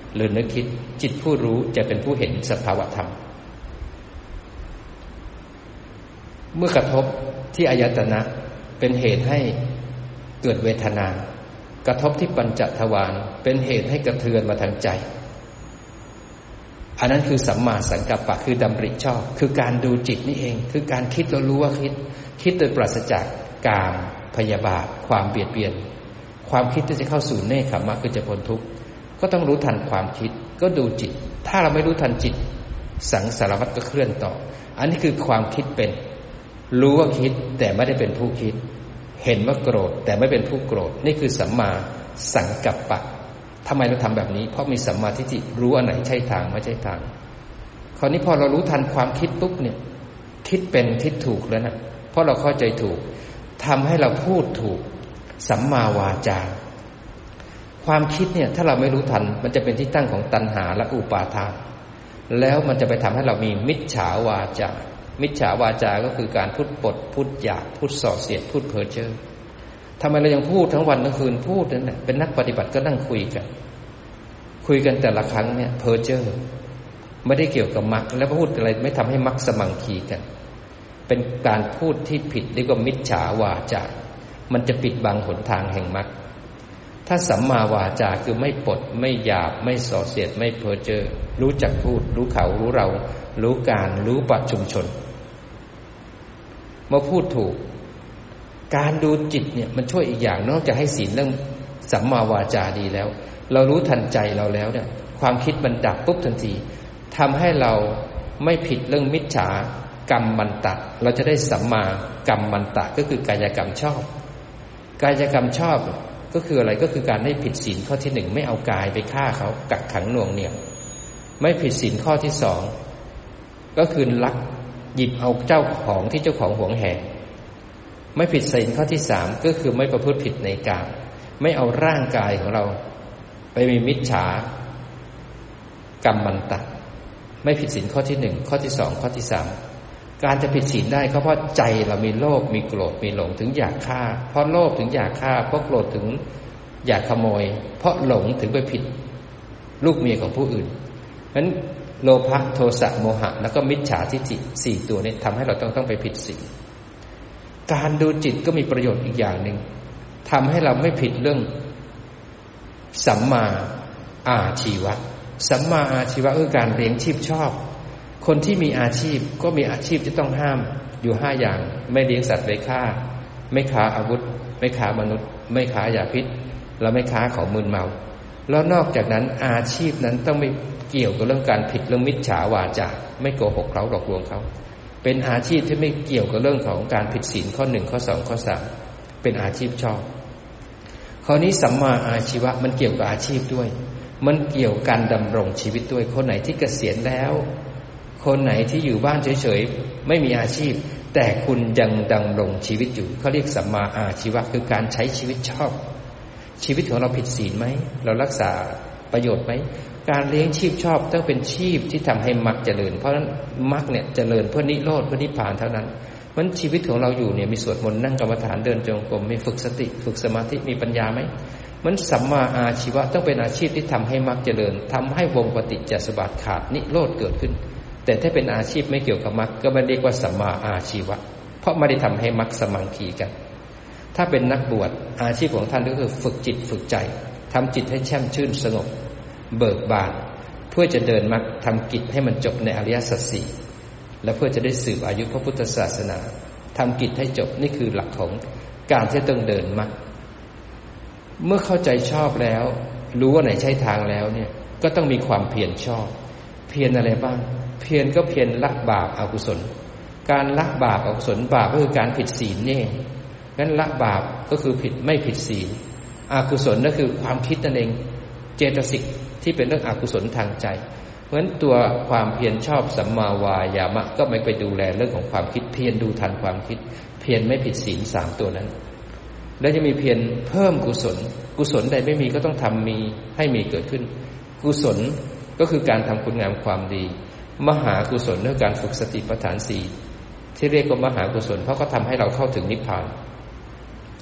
หรือนึกคิดจิตผู้รู้จะเป็นผู้เห็นสภาวะธรรมเมื่อกระทบที่อายตนะเป็นเหตุให้เกิดเวทนากระทบที่ปัญจทวารเป็นเหตุให้กระเทือนมาทางใจอันนั้นคือสัมมาสังกัปปะคือดำริชอบคือการดูจิตนี่เองคือการคิดแล้วรู้ว่าคิดคิดโดยปราศจากกามพยาบาทความเบียดเบียนความคิดที่จะเข้าสู่เนคขมะคือจะพ้นทุกข์ก็ต้องรู้ทันความคิดก็ดูจิตถ้าเราไม่รู้ทันจิตสังสารวัฏก็เคลื่อนต่ออันนี้คือความคิดเป็นรู้ว่าคิดแต่ไม่ได้เป็นผู้คิดเห็นว่าโกรธแต่ไม่เป็นผู้โกรธนี่คือสัมมาสังกัปปะทำไมเราทำแบบนี้เพราะมีสัมมาทิฏฐิรู้อันไหนใช่ทางไม่ใช่ทางคราวนี้พอเรารู้ทันความคิดปุ๊บเนี่ยคิดเป็นคิดถูกแล้วนะเพราะเราเข้าใจถูกทำให้เราพูดถูกสัมมาวาจาความคิดเนี่ยถ้าเราไม่รู้ทันมันจะเป็นที่ตั้งของตัณหาและอุปาทานแล้วมันจะไปทำให้เรามีมิจฉาวาจามิจฉาวาจาก็คือการพูดปดพูดหยาบพูดส่อเสียดพูดเพ้อเจ้อทำไมเรายังพูดทั้งวันทั้งคืนพูดนั่นแหละเป็นนักปฏิบัติก็นั่งคุยกันคุยกันแต่ละครั้งเนี่ยเพ้อเจ้อไม่ได้เกี่ยวกับมรรคแล้วพูดอะไรไม่ทำให้มรรคสมังคีกันเป็นการพูดที่ผิดเรียกว่ามิจฉาวาจามันจะปิดบังหนทางแห่งมรรคถ้าสัมมาวาจาคือไม่ปดไม่หยาบไม่ส่อเสียดไม่เพ้อเจ้อรู้จักพูดรู้เขารู้เรารู้การรู้ปัจจุมชนเมื่อพูดถูกการดูจิตเนี่ยมันช่วยอีกอย่างนอกจากให้ศีลเรื่องสัมมาวาจาดีแล้วเรารู้ทันใจเราแล้วเนี่ยความคิดมันดับปุ๊บทันทีทำให้เราไม่ผิดเรื่องมิจฉากรรมมันตะเราจะได้สัมมากรรมมันตะก็คือกายกรรมชอบกายกรรมชอบก็คืออะไรก็คือการไม่ผิดศีลข้อที่หนึ่งไม่เอากายไปฆ่าเขากักขังหน่วงเหนี่ยวไม่ผิดศีลข้อที่สองก็คือลักหยิบเอาเจ้าของที่เจ้าของหวงแหนไม่ผิดศีลข้อที่สามก็คือไม่ประพฤติผิดในกามไม่เอาร่างกายของเราไปมีมิจฉากรรมมันตะไม่ผิดศีลข้อที่หนึ่งข้อที่สองข้อที่สามการจะผิดศีลได้ก็เพราะใจเรามีโลภมีโกรธมีหลงถึงอยากฆ่าเพราะโลภถึงอยากฆ่าเพราะโกรธถึงอยากขโมยเพราะหลงถึงไปผิดลูกเมียของผู้อื่นนั้นโลภะโทสะโมหะแล้วก็มิจฉาทิฏฐิสี่ตัวนี้ทำให้เราต้องต้องไปผิดศีลการดูจิตก็มีประโยชน์อีกอย่างหนึ่งทำให้เราไม่ผิดเรื่องสัมมาอาชีวะสัมมาอาชีวะคือการเลี้ยงชีพชอบคนที่มีอาชีพก็มีอาชีพที่ต้องห้ามอยู่ห้าอย่างไม่เลี้ยงสัตว์ไว้ฆ่าไม่ค้าอาวุธไม่ค้ามนุษย์ไม่ค้ายาพิษและไม่ค้าของมึนเมาแล้วนอกจากนั้นอาชีพนั้นต้องไม่เกี่ยวกับเรื่องการผิดเรื่องมิจฉาวาจาไม่โกหกเขาหลอกลวงเขาเป็นอาชีพที่ไม่เกี่ยวกับเรื่องของการผิดศีลข้อหนึ่งข้อสองข้อสามเป็นอาชีพชอบข้อนี้สัมมาอาชีวะมันเกี่ยวกับอาชีพด้วยมันเกี่ยวกับการดำรงชีวิตด้วยคนไหนที่เกษียณแล้วคนไหนที่อยู่บ้านเฉยๆไม่มีอาชีพแต่คุณยังดำรงชีวิตอยู่เขาเรียกสัมมาอาชีวะคือการใช้ชีวิตชอบชีวิตของเราผิดศีลไหมเรารักษาประโยชน์ไหมการเลี้ยงชีพชอบต้องเป็นชีพที่ทำให้มรรคเจริญเพราะฉะนั้นมรรคเนี่ยเจริญเพื่อนิโรธเพื่อนิพพานเท่านั้นมันชีวิตของเราอยู่เนี่ยมีสวดมนต์นั่งกรรมฐานเดินจงกรมมีฝึกสติฝึกสมาธิมีปัญญาไหมมันสัมมาอาชีวะต้องเป็นอาชีพที่ทำให้มรรคเจริญทำให้วงปฏิจจสมุปบาทขาดนิโรธเกิดขึ้นแต่ถ้าเป็นอาชีพไม่เกี่ยวกับมรรคก็ไม่เรียกว่าสัมมาอาชีวะเพราะไม่ได้ทำให้มรรคสมังคีกันถ้าเป็นนักบวชอาชีพของท่านก็คือฝึกจิตฝึกใจทำจิตให้แช่มชื่นสงบเบิกบานเพื่อจะเดินมรรคทำกิจให้มันจบในอริยสัจสี่และเพื่อจะได้สืบอายุพระพุทธศาสนาทำกิจให้จบนี่คือหลักของการที่ต้องเดินมรรคเมื่อเข้าใจชอบแล้วรู้ว่าไหนใช่ทางแล้วเนี่ยก็ต้องมีความเพียรชอบเพียรอะไรบ้างเพียรก็เพียรละบาปอกุศลการละบาปอกุศลบาปก็คือการผิดศีลนี่งั้นละบาปก็คือผิดไม่ผิดศีลอกุศลก็คือความคิดนั่นเองเจตสิกที่เป็นเรื่องอกุศลทางใจเพราะฉะนั้นตัวความเพียรชอบสัมมาวายามะก็ไม่ไปดูแลเรื่องของความคิดเพียรดูทันความคิดเพียรไม่ผิดศีลสามตัวนั้นแล้วจะมีเพียรเพิ่มกุศลกุศลใดไม่มีก็ต้องทำมีให้มีเกิดขึ้นกุศลก็คือการทำคุณงามความดีมหากุศลเรื่องการฝึกสติปัฏฐานสี่ที่เรียกว่ามหากุศลเพราะเขาทำให้เราเข้าถึงนิพพาน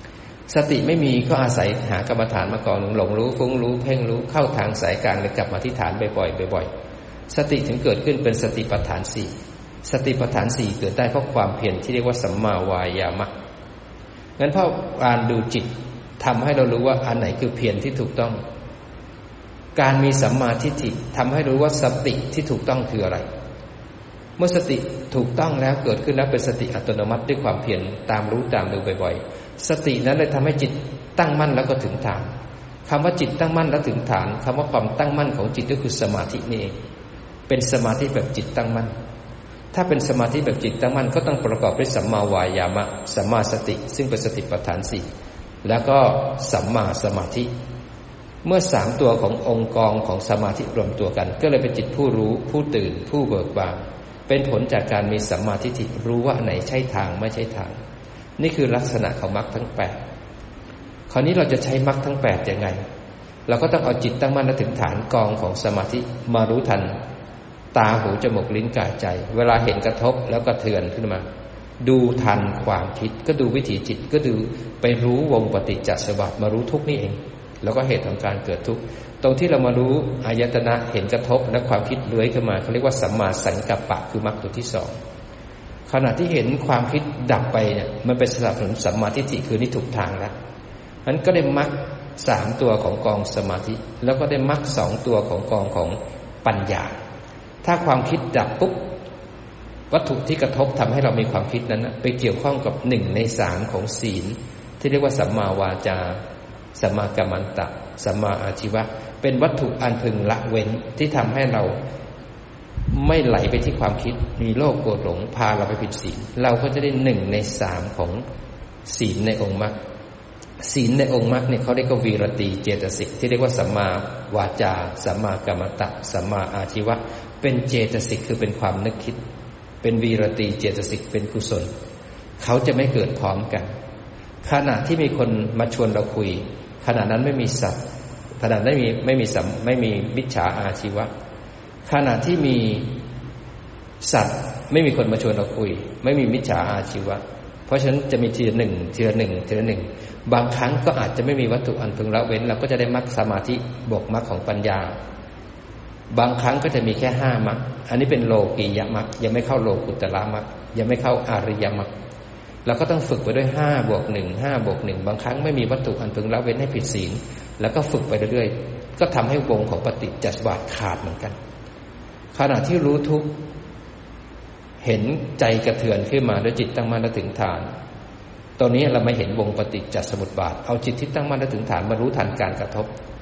สติไม่มีก็อาศัยหากรรมฐานมาก่อนหลงรู้ฟุ้งรู้เพ่งรู้เข้าทางสายกลางเลยกลับมาที่ฐานบ่อยๆบ่อยๆสติถึงเกิดขึ้นเป็นสติปัฏฐานสี่สติปัฏฐานสี่เกิดได้เพราะความเพียรที่เรียกว่าสัมมาวายามะงั้นพอการดูจิตทำให้เรารู้ว่าอันไหนคือเพียรที่ถูกต้องการมีสัมมาทิฏฐิทำให้รู้ว่าสติที่ถูกต้องคืออะไรเมื่อสติถูกต้องแล้วเกิดขึ้นแล้วเป็นสติอัตโนมัติด้วยความเพียรตามรู้ตามดูบ่อยๆสตินั้นเลยทำให้จิตตั้งมั่นแล้วก็ถึงฐานคำว่าจิตตั้งมั่นแล้วถึงฐานคำว่าความตั้งมั่นของจิตก็คือสมาธินี่เองเป็นสมาธิแบบจิตตั้งมั่นถ้าเป็นสมาธิแบบจิตตั้งมั่นก็ต้องประกอบด้วยสัมมาวายามะสัมมาสติซึ่งเป็นสติปัฏฐานสี่แล้วก็สัมมาสมาธิเมื่อสามตัวขององค์กองของสมาธิรวมตัวกันก็เลยเป็นจิตผู้รู้ผู้ตื่นผู้เบิกบานเป็นผลจากการมีสัมมาทิฏฐิรู้ว่าไหนใช่ทางไม่ใช่ทางนี่คือลักษณะของมรรคทั้งแปดคราวนี้เราจะใช้มรรคทั้งแปดยังไงเราก็ต้องเอาจิตตั้งมั่นถึงฐานกองของสมาธิมารู้ทันตาหูจมูกลิ้นกายใจเวลาเห็นกระทบแล้วก็เทือนขึ้นมาดูทันความคิดก็ดูวิถีจิตก็ดูไปรู้วงปฏิจจสมุปบาทมารู้ทุกนี่เองแล้วก็เหตุของการเกิดทุกข์ตรงที่เรามารู้อายตนะเห็นกระทบและความคิดเลื้อยขึ้นมาเขาเรียกว่าสัมมาสังกัปปะคือมรรคตัวที่สองขณะที่เห็นความคิดดับไปเนี่ยมันเป็นสนับสนุนสัมมาทิฏฐิคือนี่ถูกทางแล้วนั้นก็ได้มรรคสามตัวของกองสมาธิแล้วก็ได้มรรคสองตัวของกองของปัญญาถ้าความคิดดับปุ๊บวัตถุที่กระทบทำให้เรามีความคิดนั้นนะไปเกี่ยวข้องกับหนึ่งในสามของศีลที่เรียกว่าสัมมาวาจาสัมมากัมมันตะสัมมาอาชีวะเป็นวัตถุอันพึงละเว้นที่ทำให้เราไม่ไหลไปที่ความคิดมีโลภโกรธหลงพาเราไปผิดศีลเราก็จะได้หนึ่งในสามของศีลในองค์มรรคศีลในองค์มรรคเนี่ยเขาเรียกว่าวีรตีเจตสิกที่เรียกว่าสัมมาวาจาสัมมากัมมันตะสัมมาอาชีวะเป็นเจตสิกคือเป็นความนึกคิดเป็นวีรตีเจตสิกเป็นกุศลเขาจะไม่เกิดพร้อมกันขณะที่มีคนมาชวนเราคุยขณะนั้นไม่มีสัตว์ขณะนั้นไม่มีไม่มีสัมไม่มีมิจฉาอาชีวะขณะที่มีสัตว์ไม่มีคนมาชวนเราคุยไม่มีมิจฉาอาชีวะเพราะฉะนั้นจะมีทีละหนึ่งทีละหนึ่งทีละหนึ่งบางครั้งก็อาจจะไม่มีวัตถุอันพึงละเว้นเราก็จะได้มรรคสมาธิบวกมรรคของปัญญาบางครั้งก็จะมีแค่ห้ามรรคอันนี้เป็นโลกียมรรคยังไม่เข้าโลกุตตรมรรคยังไม่เข้าอริยมรรคเราก็ต้องฝึกไปด้วยห้าบวกหนึ่งห้าบวกหนึ่งบางครั้งไม่มีวัตถุอันพึงละเว้นให้ผิดศีลแล้วก็ฝึกไปเรื่อยๆก็ทำให้วงของปฏิจจสมุปบาทขาดเหมือนกันขณะที่รู้ทุกข์เห็นใจกระเทือนขึ้นมาด้วยจิตตั้งมั่นและถึงฐานตอนนี้เราไม่เห็นวงปฏิจจสมุปบาทเอาจิตที่ตั้งมั่นและถึงฐานมารู้ทันการกระทบ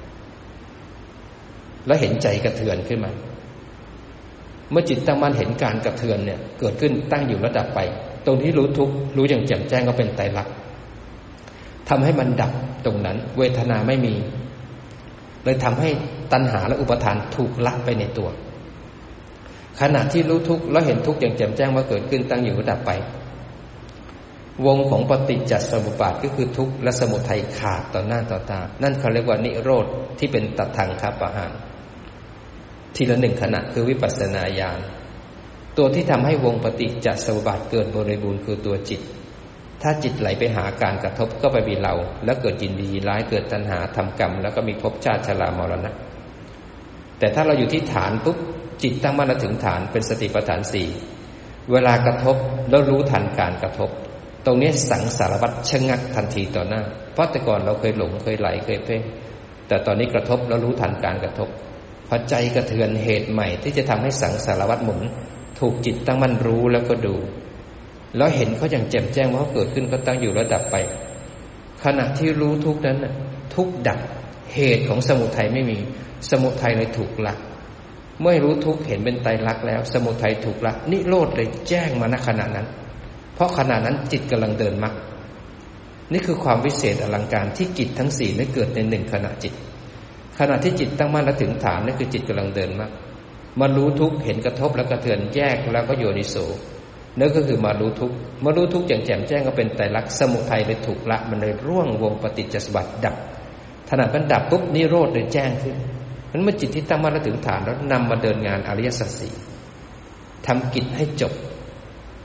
แล้วเห็นใจกระเทือนขึ้นมาเมื่อจิตตั้งมั่นเห็นการกระเทือนเนี่ยเกิดขึ้นตั้งอยู่ระดับไปตรงที่รู้ทุกข์รู้อย่างแจ่มแจ้งก็เป็นไตรลักษณ์ทำให้มันดับตรงนั้นเวทนาไม่มีเลยทำให้ตัณหาและอุปทานถูกละไปในตัวขณะที่รู้ทุกข์แล้วเห็นทุกข์อย่างแจ่มแจ้งว่าเกิดขึ้นตั้งอยู่ระดับไปวงของปฏิจจสมุปบาทก็คือทุกข์และสมุทัยขาดต่อหน้าต่อตานั่นเขาเรียกว่านิโรธที่เป็นตัทังคปะหังทีละหนึ่งขณะคือวิปัสสนาญาณตัวที่ทำให้วงปฏิจจสมุปบาทเกิดบริบูรณ์คือตัวจิตถ้าจิตไหลไปหาการกระทบก็ไปมีเราแล้วเกิดยินดีร้ายเกิดตัณหาทำกรรมแล้วก็มีภพชาติชรามรณะแต่ถ้าเราอยู่ที่ฐานปุ๊บจิตตั้งมั่นถึงฐานเป็นสติปัฏฐานสี่เวลากระทบแล้วรู้ทันการกระทบตรงนี้สังสารวัฏชะงักทันทีต่อหน้าเพราะแต่ก่อนเราเคยหลงเคยไหลเคยเพ่งแต่ตอนนี้กระทบแล้วรู้ทันการกระทบพอใจกระเทือนเหตุใหม่ที่จะทำให้สังสารวัฏหมุนถูกจิตตั้งมั่นรู้แล้วก็ดูแล้วเห็นเขาอย่างแจ่มแจ้งว่าเขาเกิดขึ้นก็ตั้งอยู่ระดับไปขณะที่รู้ทุกนั้นทุกดับเหตุของสมุทัยไม่มีสมุทัยเลยถูกละเมื่อรู้ทุกเห็นเป็นไตรลักษณ์แล้วสมุทัยถูกละนิโรธเลยแจ้งมาณขณะนั้นเพราะขณะนั้นจิตกำลังเดินมรรคนี่คือความวิเศษอลังการที่จิตทั้งสี่ได้เกิดในหนึ่งขณะจิตขณะที่จิตตั้งมั่นและถึงฐานนั่นคือจิตกำลังเดินมรรคมารู้ทุกเห็นกระทบแล้วกระเทือนแยกแล้วก็โยนิโสนั่นก็คือมารู้ทุกมารู้ทุกอย่างแจ่มแจ้งก็เป็นไตรลักษณ์สมุทัยเลยถูกละมันเลยร่วงวงปฏิจจสมุปบาทดับขณะนั้นดับปุ๊บนิโรธเลยแจ้งขึ้นนั้นเมื่อจิตที่ตั้งมั่นและถึงฐานแล้วนำมาเดินงานอริยสัจสี่ทำกิจให้จบ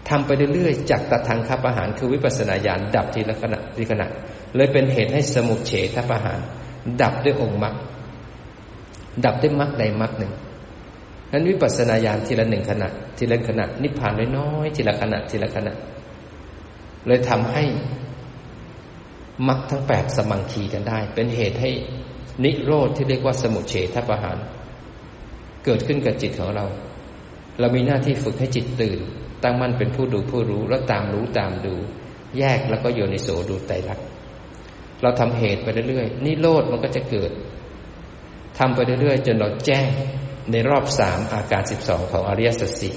ทำไปเรื่อยๆจากตทังคประหารคือวิปัสสนาญาณดับทีละขณะทีละขณะเลยเป็นเหตุให้สมุจเฉทประหารดับด้วยองค์มรรคดับด้วยมรรคใดมรรคหนึ่งนั้นวิปัสสนาญาณทีละหนึ่งขณะทีละขณะนิพพานน้อยๆทีละขณะทีละขณะเลยทำให้มรรคทั้งแปดสมังคีกันได้เป็นเหตุให้นิโรธที่เรียกว่าสมุจเฉทประหารเกิดขึ้นกับจิตของเราเรามีหน้าที่ฝึกให้จิตตื่นตั้งมั่นเป็นผู้ดูผู้รู้แล้วตามรู้ตามดูแยกแล้วก็โยนิโสดูไตรลักษณ์เราทำเหตุไปเรื่อยๆนิโรธมันก็จะเกิดทำไปเรื่อยๆจนเราแจ้งในรอบสามอาการสิบสองของอริยสัจสี่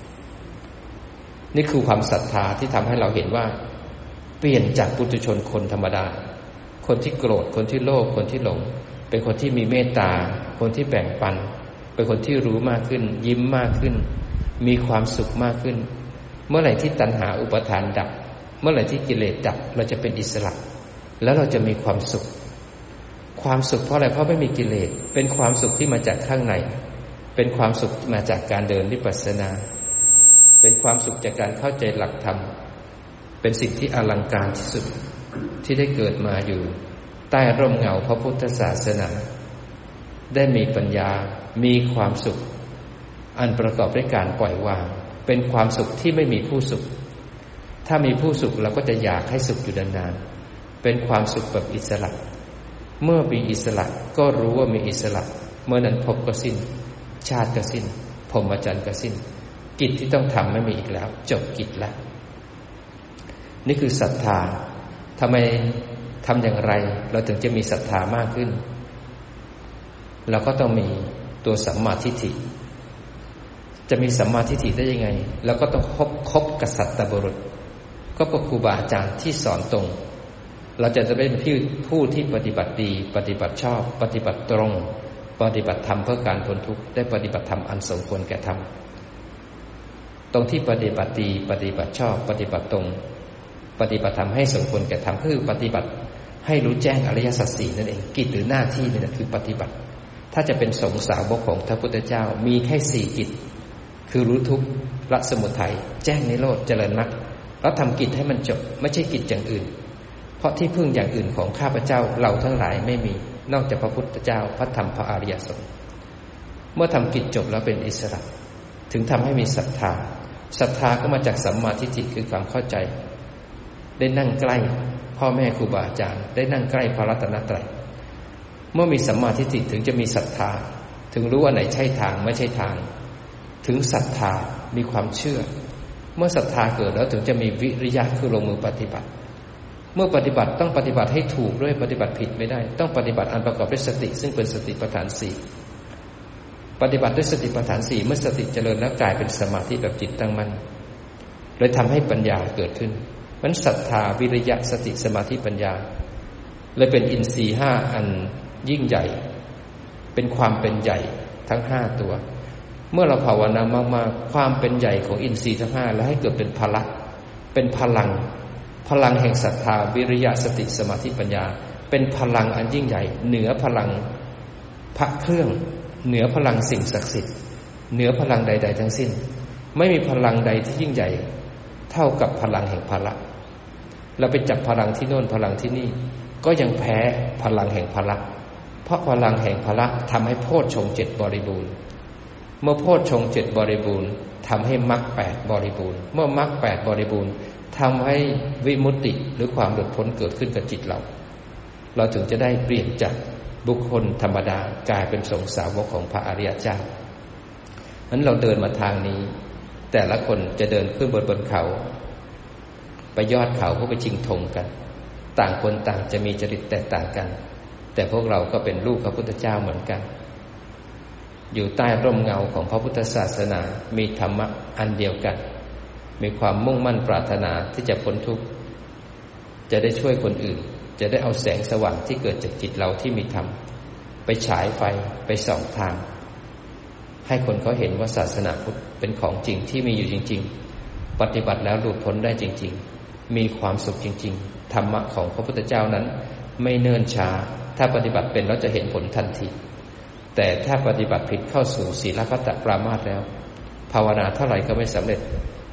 นี่คือความศรัทธาที่ทำให้เราเห็นว่าเปลี่ยนจากปุถุชนคนธรรมดาคนที่โกรธคนที่โลภคนที่หลงเป็นคนที่มีเมตตาคนที่แบ่งปันเป็นคนที่รู้มากขึ้นยิ้มมากขึ้นมีความสุขมากขึ้นเมื่อไหร่ที่ตัณหาอุปทานดับเมื่อไหร่ที่กิเลสดับเราจะเป็นอิสระแล้วเราจะมีความสุขความสุขเพราะอะไรเพราะไม่มีกิเลสเป็นความสุขที่มาจากข้างในเป็นความสุขมาจากการเดินวิปัสสนาเป็นความสุขจากการเข้าใจหลักธรรมเป็นสิ่งที่อลังการที่สุดที่ได้เกิดมาอยู่ใต้ร่มเงาพระพุทธศาสนาได้มีปัญญามีความสุขอันประกอบด้วยการปล่อยวางเป็นความสุขที่ไม่มีผู้สุขถ้ามีผู้สุขเราก็จะอยากให้สุขอยู่นานๆเป็นความสุขแบบอิสระเมื่อมีอิสระก็รู้ว่ามีอิสระเมื่อนั้นภพก็สิ้นชาติก็สิ้นพรหมจรรย์ก็สิ้นกิจที่ต้องทำไม่มีอีกแล้วจบกิจแล้วนี่คือศรัทธาทำไมทำอย่างไรเราถึงจะมีศรัทธามากขึ้นเราก็ต้องมีตัวสัมมาทิฏฐิจะมีสัมมาทิฏฐิได้ยังไงเราก็ต้องคบคบกับสัตตบุรุษก็เป็นครูบาอาจารย์ที่สอนตรงเราจะจะเป็นผู้ที่ปฏิบัติดีปฏิบัติชอบปฏิบัติตรงปฏิบัติธรรมเพื่อการพ้นทุกข์ได้ปฏิบัติธรรมอันสมควรแก่ธรรมตรงที่ปฏิบัติดีปฏิบัติชอบปฏิบัติตรงปฏิบัติธรรมให้สมควรแก่ธรรมคือปฏิบัติให้รู้แจ้งอริยสัจสี่นั่นเองกิจหรือหน้าที่นี่แหละคือปฏิบัติถ้าจะเป็นสงฆ์สาวกของพระพุทธเจ้ามีแค่สี่กิจคือรู้ทุกข์ละสมุทัยแจ้งนิโรธเจริญมรรคแล้วทำกิจให้มันจบไม่ใช่กิจอย่างอื่นเพราะที่พึ่งอย่างอื่นของข้าพเจ้าเราทั้งหลายไม่มีนอกจากพระพุทธเจ้าพระธรรมพระอริยสงฆ์เมื่อทำกิจจบแล้วเป็นอิสระถึงทำให้มีศรัทธาศรัทธาก็มาจากสัมมาทิฏฐิคือความเข้าใจได้นั่งใกล้พ่อแม่ครูบาอาจารย์ได้นั่งใกล้พระรัตนตรัยเมื่อมีสัมมาทิฏฐิถึงจะมีศรัทธาถึงรู้ว่าไหนใช่ทางไม่ใช่ทางถึงศรัทธามีความเชื่อเมื่อศรัทธาเกิดแล้วถึงจะมีวิริยะคือลงมือปฏิบัติเมื่อปฏิบัติต้องปฏิบัติให้ถูกด้วยปฏิบัติผิดไม่ได้ต้องปฏิบัติอันประกอบด้วยสติซึ่งเป็นสติปัฏฐานสี่ปฏิบัติด้วยสติปัฏฐานสี่เมื่อสติเจริญแล้วกลายเป็นสมาธิแบบจิตตั้งมั่นเลยทำให้ปัญญาเกิดขึ้นมันศรัทธาวิริยะสติสมาธิปัญญาเลยเป็นอินทรีย์ห้าอันยิ่งใหญ่เป็นความเป็นใหญ่ทั้งห้าตัวเมื่อเราภาวนามากๆความเป็นใหญ่ของอินทรีย์ทั้งห้าแล้วให้เกิดเป็นพละเป็นพลังพลังแห่งศรัทธาวิริยะสติสมาธิปัญญาเป็นพลังอันยิ่งใหญ่เหนือพลังพระเครื่องเหนือพลังสิ่งศักดิ์สิทธิ์เหนือพลังใดๆทั้งสิ้นไม่มีพลังใดที่ยิ่งใหญ่เท่ากับพลังแห่งพละเราไปจับพลังที่โน่นพลังที่นี่ก็ยังแพ้พลังแห่งพละเพราะพลังแห่งพละทำให้โพชฌงค์เจ็ดบริบูรณ์เมื่อโพชฌงค์เจ็ดบริบูรณ์ทำให้มรรคแปดบริบูรณ์เมื่อมรรคแปดบริบูรณ์ทำให้วิมุตติหรือความหลุดพ้นเกิดขึ้นกับจิตเราเราถึงจะได้เปลี่ยนจากบุคคลธรรมดากลายเป็นสงฆ์สาวกของพระอริยเจ้านั้นเราเดินมาทางนี้แต่ละคนจะเดินขึ้นบนบนเขาไปยอดเขาเพื่อไปชิงธงกันต่างคนต่างจะมีจริตแตกต่างกันแต่พวกเราก็เป็นลูกพระพุทธเจ้าเหมือนกันอยู่ใต้ร่มเงาของพระพุทธศาสนามีธรรมะอันเดียวกันมีความมุ่งมั่นปรารถนาที่จะพ้นทุกข์จะได้ช่วยคนอื่นจะได้เอาแสงสว่างที่เกิดจากจิตเราที่มีธรรมไปฉายไฟไปส่องทางให้คนเขาเห็นว่าศาสนาพุทธเป็นของจริงที่มีอยู่จริงๆปฏิบัติแล้วหลุดพ้นได้จริงๆมีความสุขจริงๆธรรมะของพระพุทธเจ้านั้นไม่เนิ่นช้าถ้าปฏิบัติเป็นแล้วจะเห็นผลทันทีแต่ถ้าปฏิบัติผิดเข้าสู่ศีลพัตตปรามาสแล้วภาวนาเท่าไหร่ก็ไม่สำเร็จ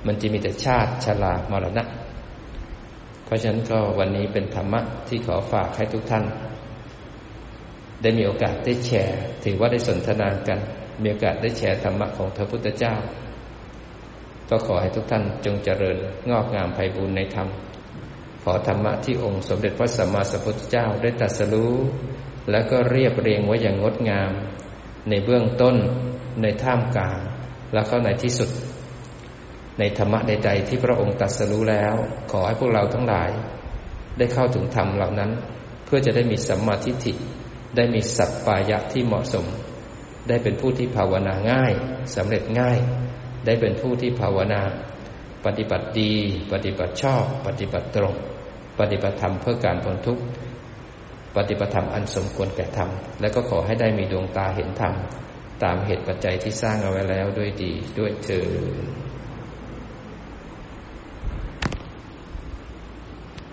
มันจะมีแต่ชาติชรามรณะเพราะฉะนั้นก็วันนี้เป็นธรรมะที่ขอฝากให้ทุกท่านได้มีโอกาสได้แชร์ถือว่าได้สนทนากันมีโอกาสได้แชร์ธรรมะของพระพุทธเจ้าก็ขอให้ทุกท่านจงเจริญงอกงามไพบูลย์ในธรรมขอธรรมะที่องค์สมเด็จพระสัมมาสัมพุทธเจ้าได้ตรัสรู้แล้วก็เรียบเรียงไว้อย่างงดงามในเบื้องต้นในท่ามกลางแล้วก็ในที่สุดในธรรมะใดๆที่พระองค์ตรัสรู้แล้วขอให้พวกเราทั้งหลายได้เข้าถึงธรรมเหล่านั้นเพื่อจะได้มีสัมมาทิฏฐิได้มีสัพพายะที่เหมาะสมได้เป็นผู้ที่ภาวนาง่ายสำเร็จง่ายได้เป็นผู้ที่ภาวนาปฏิบัติดีปฏิบัติชอบปฏิบัติตรงปฏิบัติธรรมเพื่อการพ้นทุกข์ปฏิบัติธรรมอันสมควรแก่ธรรมและก็ขอให้ได้มีดวงตาเห็นธรรมตามเหตุปัจจัยที่สร้างเอาไว้แล้วด้วยดีด้วยเถิด